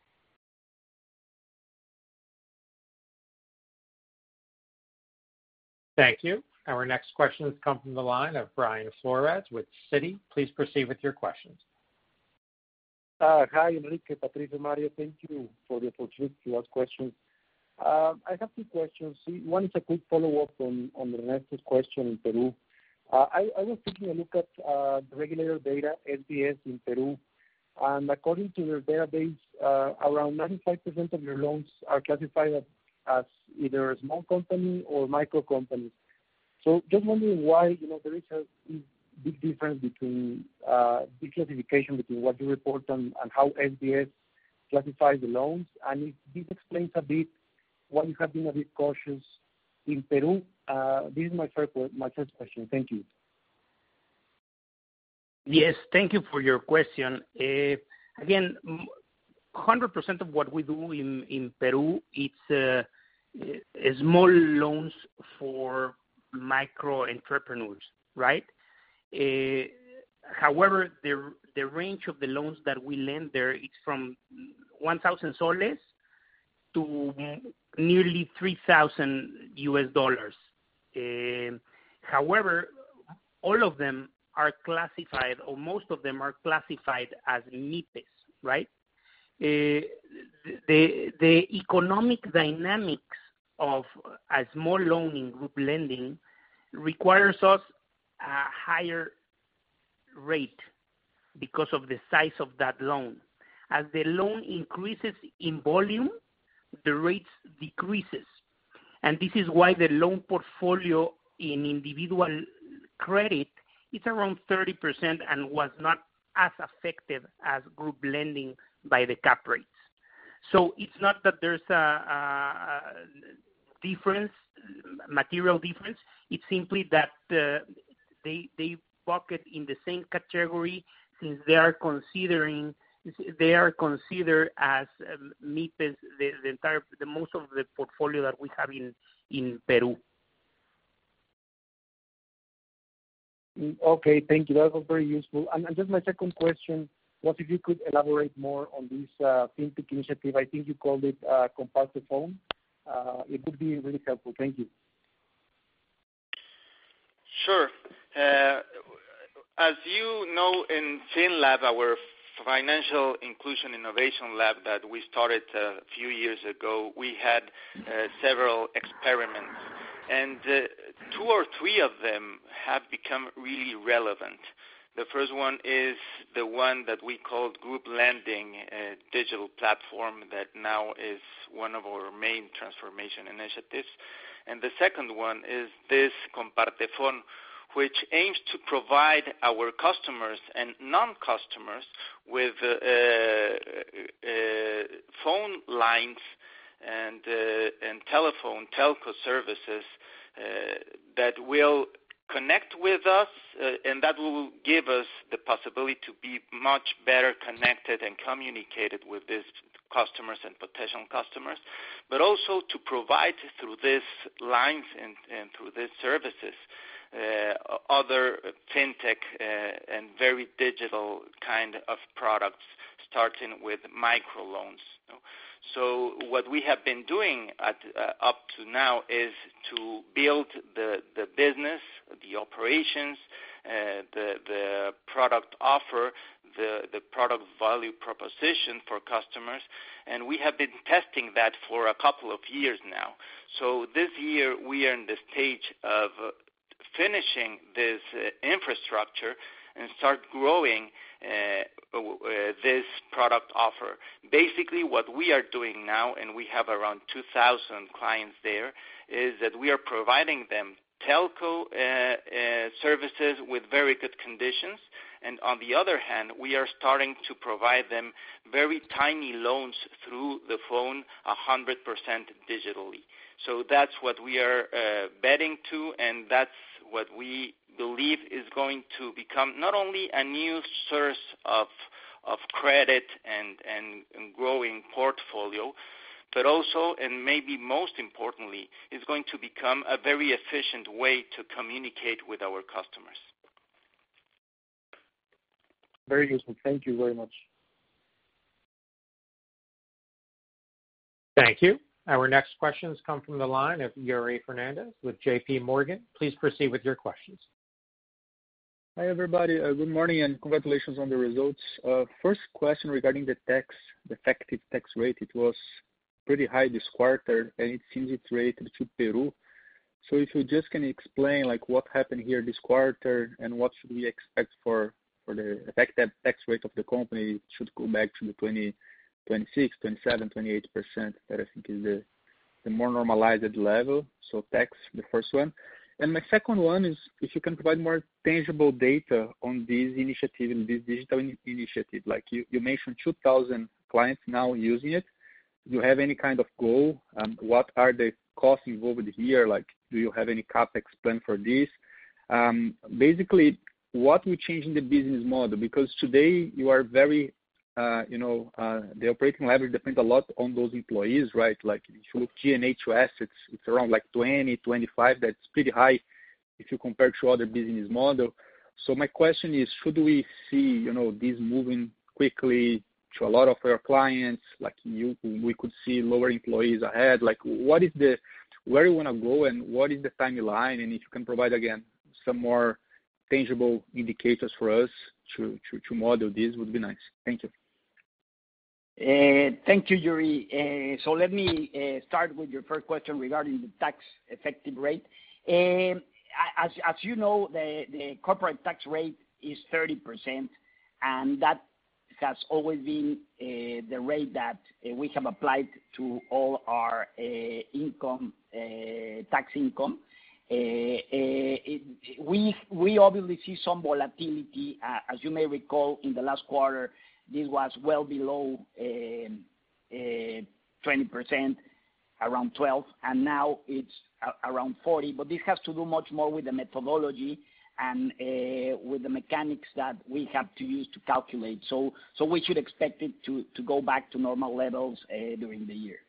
Thank you. Our next questions come from the line of Brian Flores with Citi. Please proceed with your questions. Uh, hi, Enrique, Patricio, Mario. Thank you for the opportunity to ask questions. Uh, I have two questions. One is a quick follow-up on, on Ernesto's question in Peru. Uh, I, I was taking a look at uh, the regulator data, S B S in Peru, and according to their database, uh, around ninety-five percent of your loans are classified as, as either a small company or micro companies. So just wondering why, you know, there is a big difference between uh, big classification between what you report and, and how S B S classifies the loans, and if this explains a bit why you have been a bit cautious in Peru. Uh, this is my first my first question. Thank you. Yes, thank you for your question. Uh, again, one hundred percent of what we do in, in Peru, it's uh, uh, small loans for micro entrepreneurs, right? Uh, however, the the range of the loans that we lend there is from one thousand soles to nearly three thousand U S dollars. Uh, however, all of them are classified, or most of them are classified as MIPES, right? Uh, the, the economic dynamics of a small loan in group lending requires us a higher rate because of the size of that loan. As the loan increases in volume, the rates decreases. And this is why the loan portfolio in individual credit is around thirty percent and was not as effective as group lending by the cap rates. So it's not that there's a, a difference, material difference. It's simply that uh, they they bucket in the same category since they are considering they are considered as um, MIPES, the, the entire the most of the portfolio that we have in in Peru. Okay, thank you. That was very useful. And, and just my second question was if you could elaborate more on this uh, fintech initiative. I think you called it uh, Comparte Phone. Uh, it would be really helpful. Thank you. Sure. Uh, as you know, in FinLab, our Financial Inclusion Innovation Lab that we started a few years ago, we had uh, several experiments. And uh, two or three of them have become really relevant. The first one is the one that we called Group Lending, a digital platform that now is one of our main transformation initiatives. And the second one is this Comparte Phone, which aims to provide our customers and non-customers with uh, uh, phone lines and uh, and telephone telco services uh, that will connect with us, uh, and that will give us the possibility to be much better connected and communicated with these customers and potential customers, but also to provide through these lines and, and through these services uh, other fintech uh, and very digital kind of products, starting with microloans. You know? So what we have been doing at, uh, up to now is to build the, the business, the operations, uh, the, the product offer, the, the product value proposition for customers, and we have been testing that for a couple of years now. So this year we are in the stage of uh, finishing this uh, infrastructure and start growing uh, uh, this product offer. Basically, what we are doing now, and we have around two thousand clients there, is that we are providing them telco uh, uh, services with very good conditions, and on the other hand, we are starting to provide them very tiny loans through the phone, one hundred percent digitally. So that's what we are uh, betting to, and that's what we believe is going to become not only a new source of of credit and, and, and growing portfolio, but also, and maybe most importantly, is going to become a very efficient way to communicate with our customers. Very useful. Thank you very much. Thank you. Our next questions come from the line of Yuri Fernandez with J P Morgan. Please proceed with your questions. Hi, everybody. Uh, good morning and congratulations on the results. Uh, first question regarding the tax, the effective tax rate. It was pretty high this quarter, and it seems it's related to Peru. So if you just can explain like what happened here this quarter and what should we expect for, for the effective tax rate of the company, it should go back to the twenty, twenty-six, twenty-seven, twenty-eight percent that I think is the, the more normalized level. So tax, the first one. And my second one is if you can provide more tangible data on this initiative, this digital in- initiative. Like you, you mentioned two thousand clients now using it. Do you have any kind of goal? Um, what are the costs involved here? Like, do you have any CapEx plan for this? Um, basically, what will change in the business model? Because today you are very, uh, you know, uh, the operating leverage depends a lot on those employees, right? Like if you look G and A to assets, it's around like twenty, twenty-five. That's pretty high if you compare to other business model. So my question is, should we see, you know, this moving quickly to a lot of your clients? Like you, we could see lower employees ahead. Like what is the, where you want to go and what is the timeline? And if you can provide again some more tangible indicators for us to, to, to model this would be nice. Thank you. Uh, thank you, Yuri. Uh, so let me uh, start with your first question regarding the tax effective rate. Uh, as, as you know, the, the corporate tax rate is thirty percent, and that has always been uh, the rate that uh, we have applied to all our uh, income, uh, tax income. Uh, uh, it, we, we obviously see some volatility. Uh, as you may recall, in the last quarter, this was well below uh, uh, twenty percent, around twelve, and now it's a- around forty. But this has to do much more with the methodology and uh, with the mechanics that we have to use to calculate. So, so we should expect it to, to go back to normal levels uh, during the year.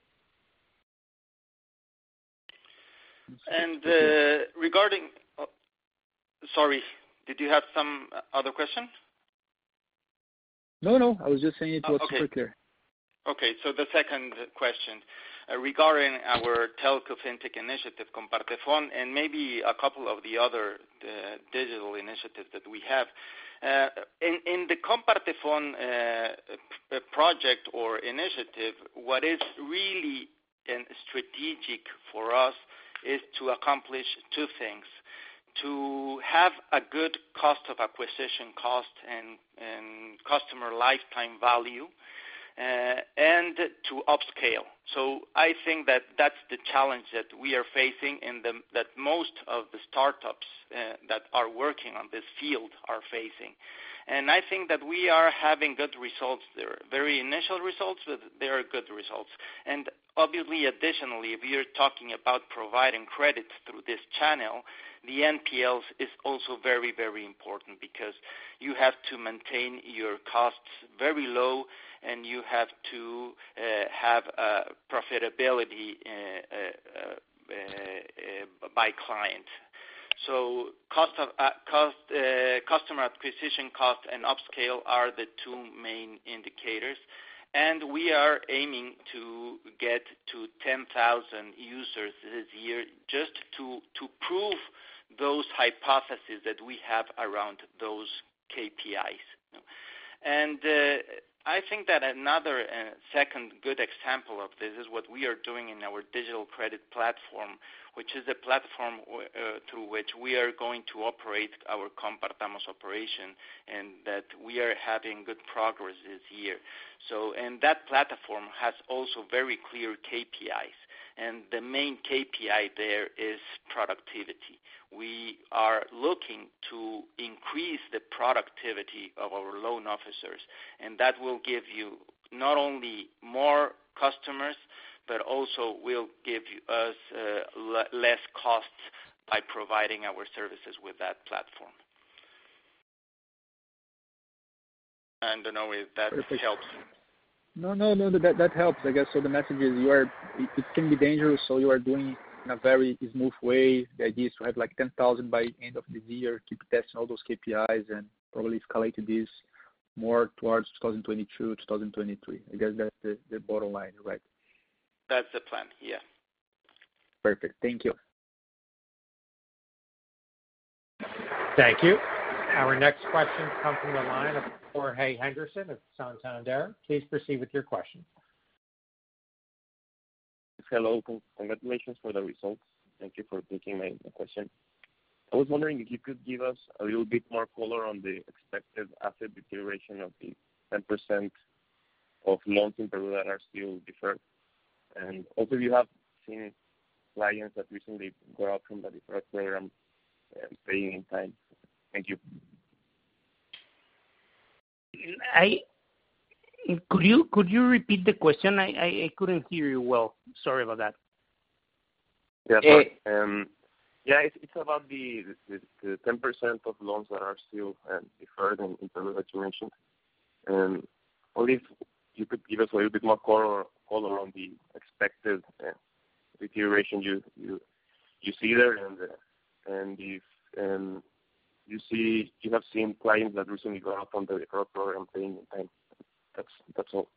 And uh, regarding, oh, sorry, did you have some other question? No, no, I was just saying it was oh, okay. super clear. Okay, so the second question uh, regarding our telco fintech initiative, Compartefon, and maybe a couple of the other uh, digital initiatives that we have. Uh, in, in the Compartefon uh, project or initiative, what is really and strategic for us is to accomplish two things. To have a good cost of acquisition cost and, and customer lifetime value, uh, and to upscale. So I think that that's the challenge that we are facing and the, that most of the startups uh, that are working on this field are facing. And I think that we are having good results there. Very initial results, but they are good results. And obviously, additionally, if you're talking about providing credit through this channel, the N P Ls is also very, very important because you have to maintain your costs very low and you have to uh, have uh, profitability uh, uh, uh, uh, by client. So cost of uh, cost, uh, customer acquisition cost and upscale are the two main indicators. And we are aiming to get to ten thousand users this year just to, to prove those hypotheses that we have around those K P Is. And uh, I think that another uh, second good example of this is what we are doing in our digital credit platform, which is a platform uh, through which we are going to operate our Compartamos operation, and that we are having good progress this year. So, and that platform has also very clear K P Is, and the main K P I there is productivity. We are looking to increase the productivity of our loan officers, and that will give you not only more customers, but also will give us uh, l- less costs by providing our services with that platform. I don't know if that Perfect. helps. No, no, no, that that helps. I guess so. The message is you are. It, it can be dangerous, so you are doing in a very smooth way. The idea is to have like ten thousand by end of the year. Keep testing all those K P Is and probably escalate this more towards twenty twenty-two, twenty twenty-three. I guess that's the, the bottom line, right? That's the plan. Yeah. Perfect. Thank you. Thank you. Our next question comes from the line of Jorge Henderson of Santander. Please proceed with your question. Hello. Congratulations for the results. Thank you for taking my question. I was wondering if you could give us a little bit more color on the expected asset deterioration of the ten percent of loans in Peru that are still deferred. And also, you have seen clients that recently got out from the deferred program and paying in time. Thank you. I could you could you repeat the question? I, I, I couldn't hear you well. Sorry about that. Yeah, sorry. Um, yeah, it's, it's about the the, the ten percent of loans that are still um, deferred in, in Peru that you mentioned. And only if you could give us a little bit more color, color on the expected uh, deterioration you, you you see there, and uh, and if um, you see you have seen clients that recently got out from the deferred program paying in time. That's that's all.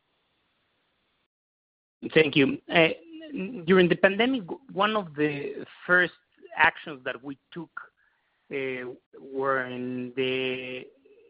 Thank you. Uh, during the pandemic, one of the first actions that we took uh, were in the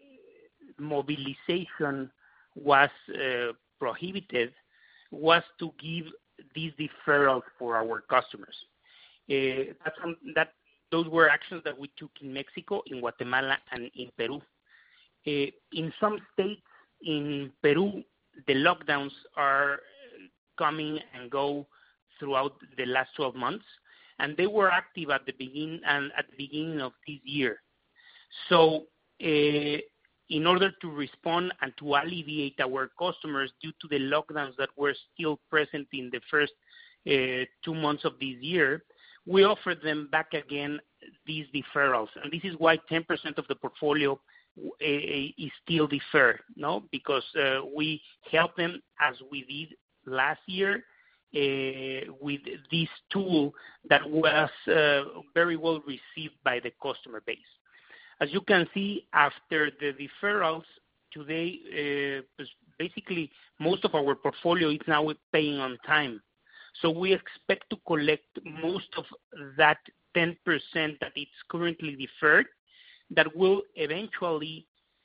mobilization was uh, prohibited, was to give these deferrals for our customers. Uh, that's one, that those were actions that we took in Mexico, in Guatemala, and in Peru. Uh, in some states in Peru, the lockdowns are coming and go throughout the last twelve months, and they were active at the begin and at the beginning of this year. So, uh, in order to respond and to alleviate our customers due to the lockdowns that were still present in the first uh, two months of this year, we offered them back again these deferrals, and this is why ten percent of the portfolio uh, is still deferred, no? Because uh, we help them as we did last year uh, with this tool that was uh, very well received by the customer base. As you can see, after the deferrals, today, uh, basically most of our portfolio is now paying on time. So we expect to collect most of that ten percent that it's currently deferred that will eventually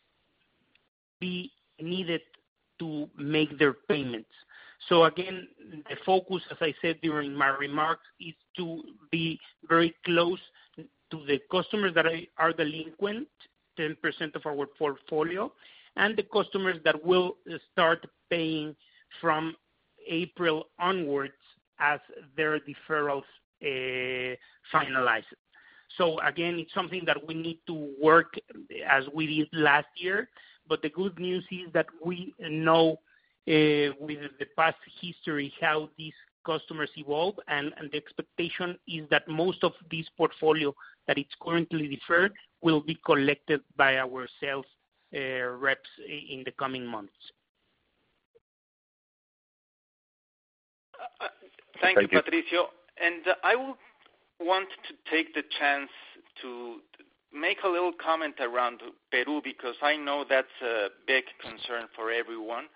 be needed to make their payments. So again, the focus, as I said during my remarks, is to be very close to the customers that are delinquent, ten percent of our portfolio, and the customers that will start paying from April onwards as their deferrals uh, finalize. So again, it's something that we need to work as we did last year, but the good news is that we know uh, with the past history how these customers evolve, and, and the expectation is that most of this portfolio that it's currently deferred will be collected by our sales uh, reps in the coming months. Uh, thank, thank you, you, Patricio. And uh, I will want to take the chance to make a little comment around Peru, because I know that's a big concern for everyone.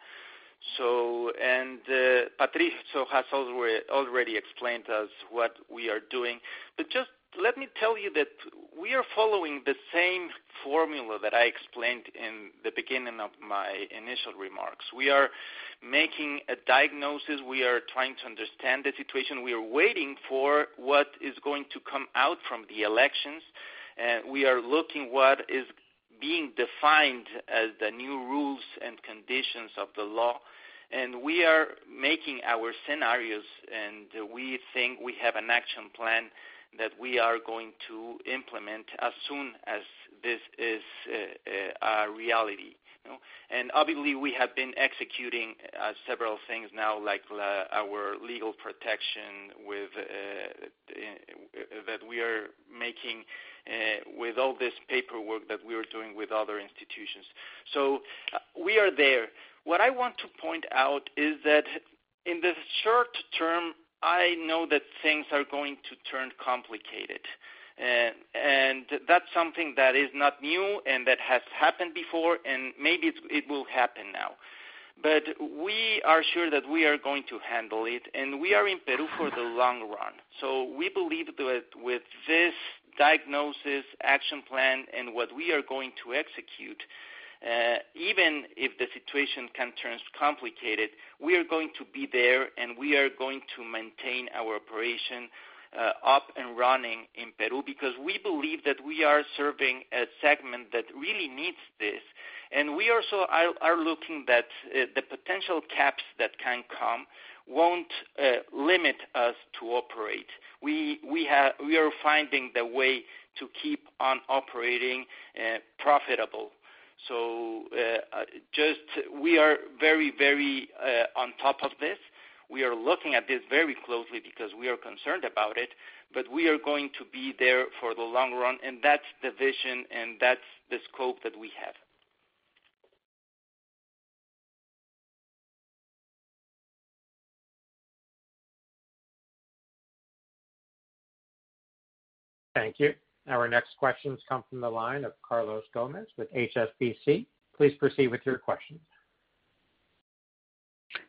So, and uh, Patricio has already, already explained to us what we are doing, but just let me tell you that we are following the same formula that I explained in the beginning of my initial remarks. We are making a diagnosis. We are trying to understand the situation. We are waiting for what is going to come out from the elections, and we are looking what is being defined as the new rules and conditions of the law. And we are making our scenarios, and we think we have an action plan that we are going to implement as soon as this is uh, uh, a reality. You know? And obviously we have been executing uh, several things now, like uh, our legal protection with uh, uh, that we are making uh, with all this paperwork that we are doing with other institutions. So uh, we are there. What I want to point out is that in the short term, I know that things are going to turn complicated. And, and that's something that is not new and that has happened before, and maybe it's, it will happen now. But we are sure that we are going to handle it, and we are in Peru for the long run. So we believe that with this diagnosis, action plan, and what we are going to execute, Uh, even if the situation can turn complicated, we are going to be there, and we are going to maintain our operation uh, up and running in Peru, because we believe that we are serving a segment that really needs this. And we also are, are looking that uh, the potential caps that can come won't uh, limit us to operate. We we have we are finding the way to keep on operating uh, profitable. So uh, just we are very, very uh, on top of this. We are looking at this very closely because we are concerned about it, but we are going to be there for the long run, and that's the vision and that's the scope that we have. Thank you. Our next questions come from the line of Carlos Gomez with H S B C. Please proceed with your questions.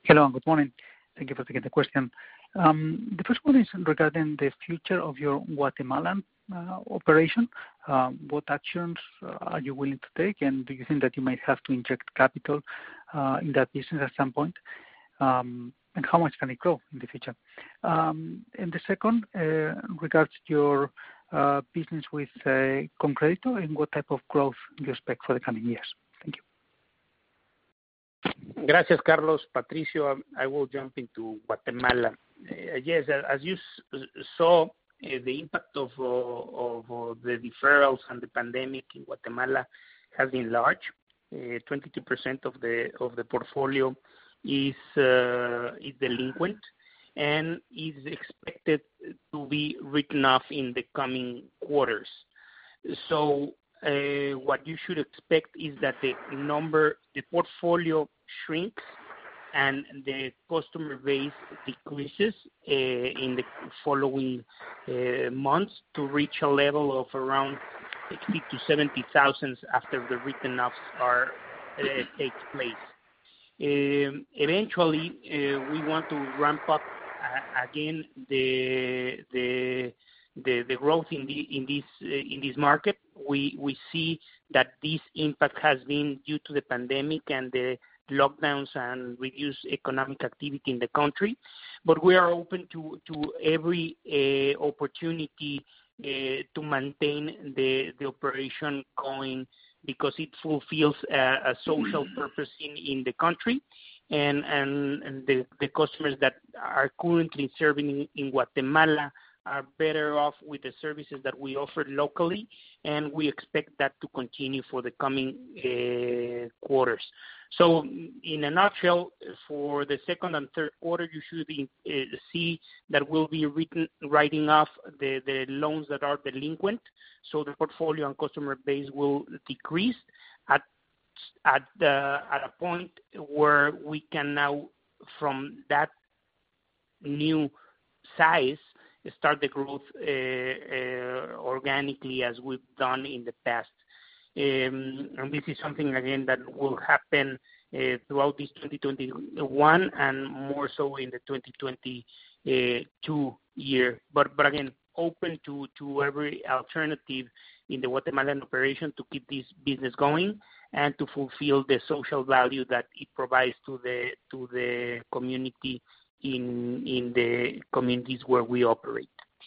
Hello, good morning. Thank you for taking the question. Um, the first one is regarding the future of your Guatemalan uh, operation. Uh, what actions uh, are you willing to take, and do you think that you might have to inject capital uh, in that business at some point? Um, and how much can it grow in the future? Um, and the second uh, regards your uh, business with uh, ConCrédito, and what type of growth do you expect for the coming years? Thank you. Gracias, Carlos. Patricio, I will jump into Guatemala. Uh, yes, as you s- saw, uh, the impact of, uh, of uh, the deferrals and the pandemic in Guatemala has been large. Uh, twenty-two percent of the of the portfolio is uh, is delinquent and is expected to be written off in the coming quarters. So uh, what you should expect is that the number, the portfolio shrinks and the customer base decreases uh, in the following uh, months to reach a level of around sixty to seventy thousand after the written-offs are uh, take place. Um, eventually, uh, we want to ramp up uh, again the the the, the growth in the in this uh, in this market. We we see that this impact has been due to the pandemic and the lockdowns and reduced economic activity in the country, but we are open to to every uh, opportunity uh, to maintain the the operation going, because it fulfills a, a social purpose in, in the country, and and, and the, the customers that are currently serving in, in Guatemala are better off with the services that we offer locally, and we expect that to continue for the coming uh, quarters. So in a nutshell, for the second and third quarter, you should uh, see that we'll be written, writing off the, the loans that are delinquent, so the portfolio and customer base will decrease at at, the, at a point where we can now, from that new size, start the growth uh, uh, organically as we've done in the past. Um, and this is something, again, that will happen uh, throughout this twenty twenty-one and more so in the twenty twenty-two year. But, but again, open to, to every alternative in the Guatemalan operation to keep this business going and to fulfill the social value that it provides to the to the community in in the communities where we operate.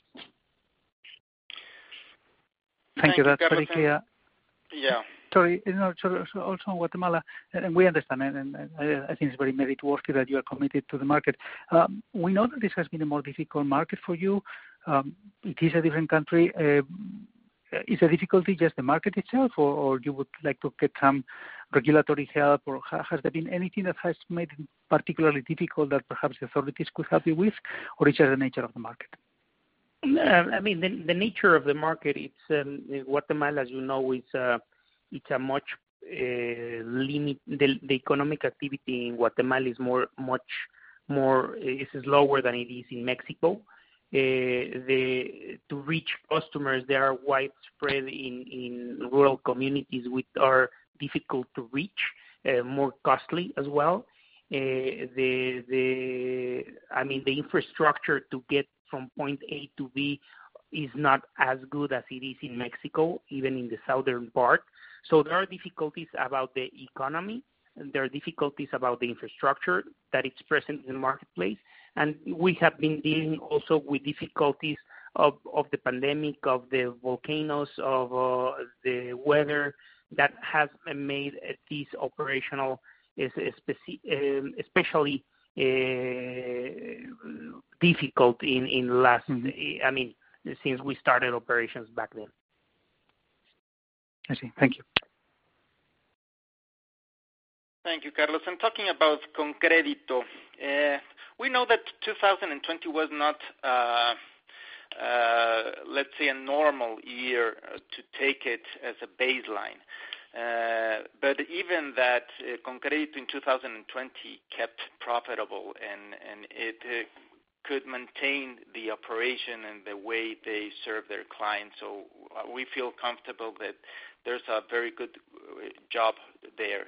Thank, Thank you. That's very clear. Yeah. Sorry, you know, also in Guatemala, and we understand, and I think it's very merit-worthy that you are committed to the market. Um, we know that this has been a more difficult market for you. Um, it is a different country. Uh, is the difficulty just the market itself, or, or you would like to get some regulatory help, or has there been anything that has made it particularly difficult that perhaps the authorities could help you with, or is it the nature of the market? Uh, I mean, the, the nature of the market, it's um, Guatemala, as you know, it's a, it's a much uh, limit. The, the economic activity in Guatemala is more, much more, is lower than it is in Mexico. Uh, the to reach customers, they are widespread in, in rural communities, which are difficult to reach, uh, more costly as well. Uh, the the I mean, the infrastructure to get from point A to B is not as good as it is in Mexico, even in the southern part. So there are difficulties about the economy, and there are difficulties about the infrastructure that is present in the marketplace. And we have been dealing also with difficulties of, of the pandemic, of the volcanoes, of uh, the weather that has made this operational, especially uh, difficult in, in the last, mm-hmm. I mean, since we started operations back then. I see. Thank you. Thank you, Carlos. And talking about ConCrédito, uh, we know that two thousand twenty was not, uh, uh, let's say, a normal year uh, to take it as a baseline. Uh, but even that, uh, ConCrédito in two thousand twenty kept profitable, and, and it uh, could maintain the operation and the way they serve their clients. So uh, we feel comfortable that there's a very good job there.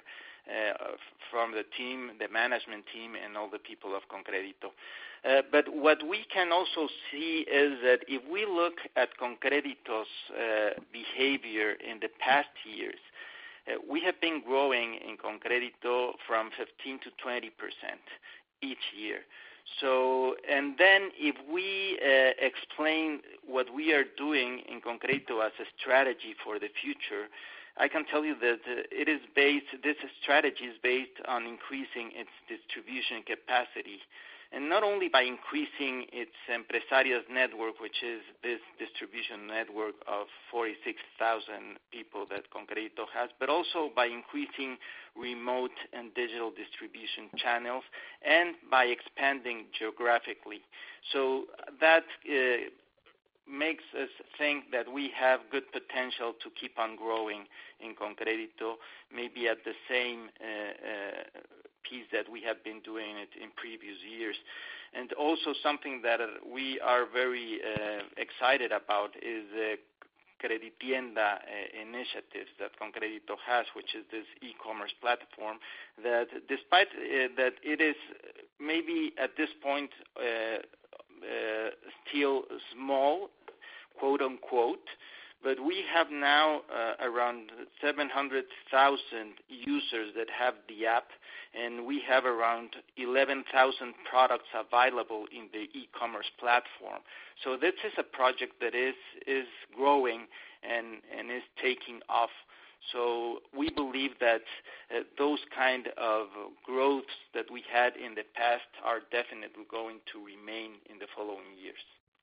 uh, from the team, the management team, and all the people of Concredito. Uh, but what we can also see is that if we look at Concredito's uh, behavior in the past years, uh, we have been growing in Concredito from fifteen to twenty percent each year. So, and then if we uh, explain what we are doing in Concredito as a strategy for the future, I can tell you that uh, it is based, this strategy is based on increasing its distribution capacity, and not only by increasing its empresarios network, which is this distribution network of forty-six thousand people that Concredito has, but also by increasing remote and digital distribution channels and by expanding geographically. So that uh, makes us think that we have good potential to keep on growing in Concredito, maybe at the same uh, uh, piece that we have been doing it in previous years. And also something that uh, we are very uh, excited about is the Creditienda uh, initiatives that Concredito has, which is this e-commerce platform that despite uh, that it is maybe at this point uh, uh, still small, quote unquote, but we have now uh, around seven hundred thousand users that have the app, and we have around eleven thousand products available in the e-commerce platform. So this is a project that is is growing and, and is taking off. So we believe that uh, those kind of growths that we had in the past are definitely going to remain in the following years.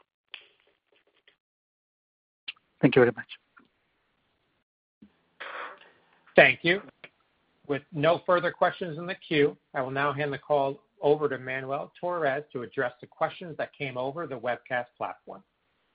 Thank you very much. Thank you. With no further questions in the queue, I will now hand the call over to Manuel Torres to address the questions that came over the webcast platform.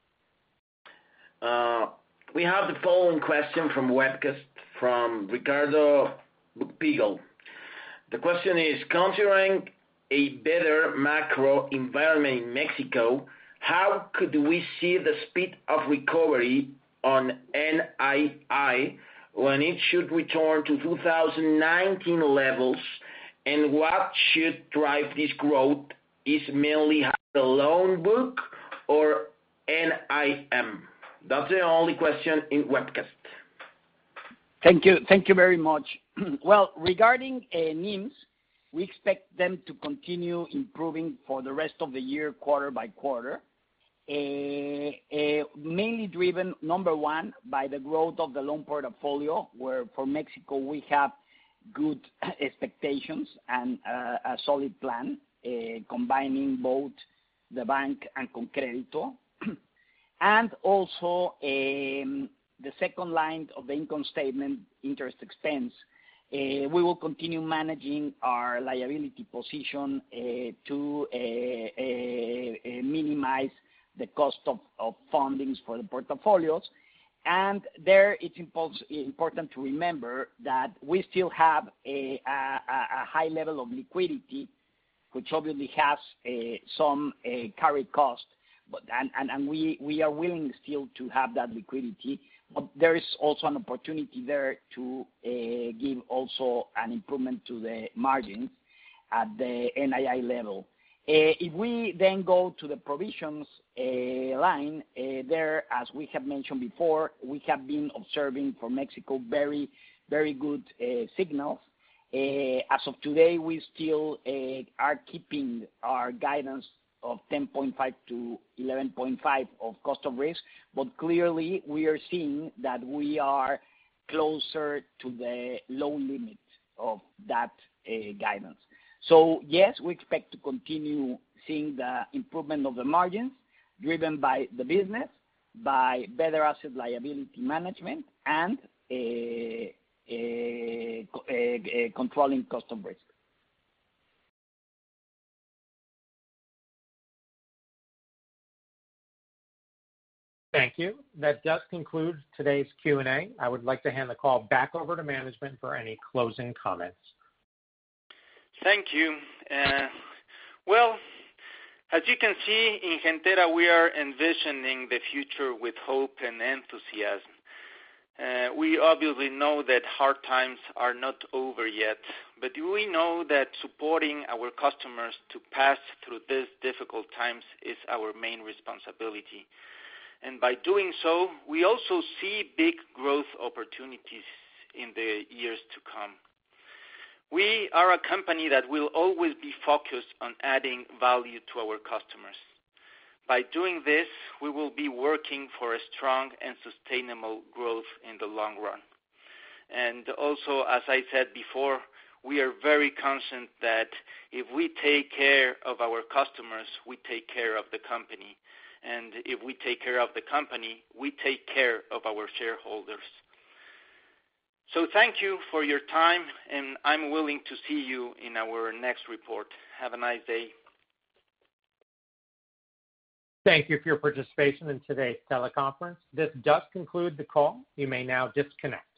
Uh, we have the following question from webcast from Ricardo Pigel. The question is, considering a better macro environment in Mexico, how could we see the speed of recovery on N I I when it should return to two thousand nineteen levels, and what should drive this growth? Is mainly the loan book or N I M? That's the only question in webcast. Thank you. Thank you very much. Well, regarding uh, N I Ms, we expect them to continue improving for the rest of the year, quarter by quarter. Uh, uh, mainly driven, number one, by the growth of the loan portfolio, where for Mexico we have good expectations and uh, a solid plan, uh, combining both the bank and Concredito. And also um, the second line of the income statement, interest expense. Uh, we will continue managing our liability position uh, to uh, uh, uh, minimize the cost of, of fundings for the portfolios. And there it's impos- important to remember that we still have a, a, a high level of liquidity, which obviously has uh, some uh, carry cost, but, and, and, and we, we are willing still to have that liquidity. But there is also an opportunity there to uh, give also an improvement to the margins at the N I I level. Uh, if we then go to the provisions uh, line, uh, there, as we have mentioned before, we have been observing for Mexico very, very good uh, signals. Uh, as of today, we still uh, are keeping our guidance of ten point five to eleven point five of cost of risk, but clearly we are seeing that we are closer to the low limit of that uh, guidance. So yes, we expect to continue seeing the improvement of the margins driven by the business, by better asset liability management, and uh, uh, uh, uh, controlling cost of risk. Thank you. That does conclude today's Q and A. I would like to hand the call back over to management for any closing comments. Thank you. Uh, well, as you can see, in Gentera we are envisioning the future with hope and enthusiasm. Uh, we obviously know that hard times are not over yet, but we know that supporting our customers to pass through these difficult times is our main responsibility. And by doing so, we also see big growth opportunities in the years to come. We are a company that will always be focused on adding value to our customers. By doing this, we will be working for a strong and sustainable growth in the long run. And also, as I said before, we are very conscious that if we take care of our customers, we take care of the company. And if we take care of the company, we take care of our shareholders. So thank you for your time, and I'm willing to see you in our next report. Have a nice day. Thank you for your participation in today's teleconference. This does conclude the call. You may now disconnect.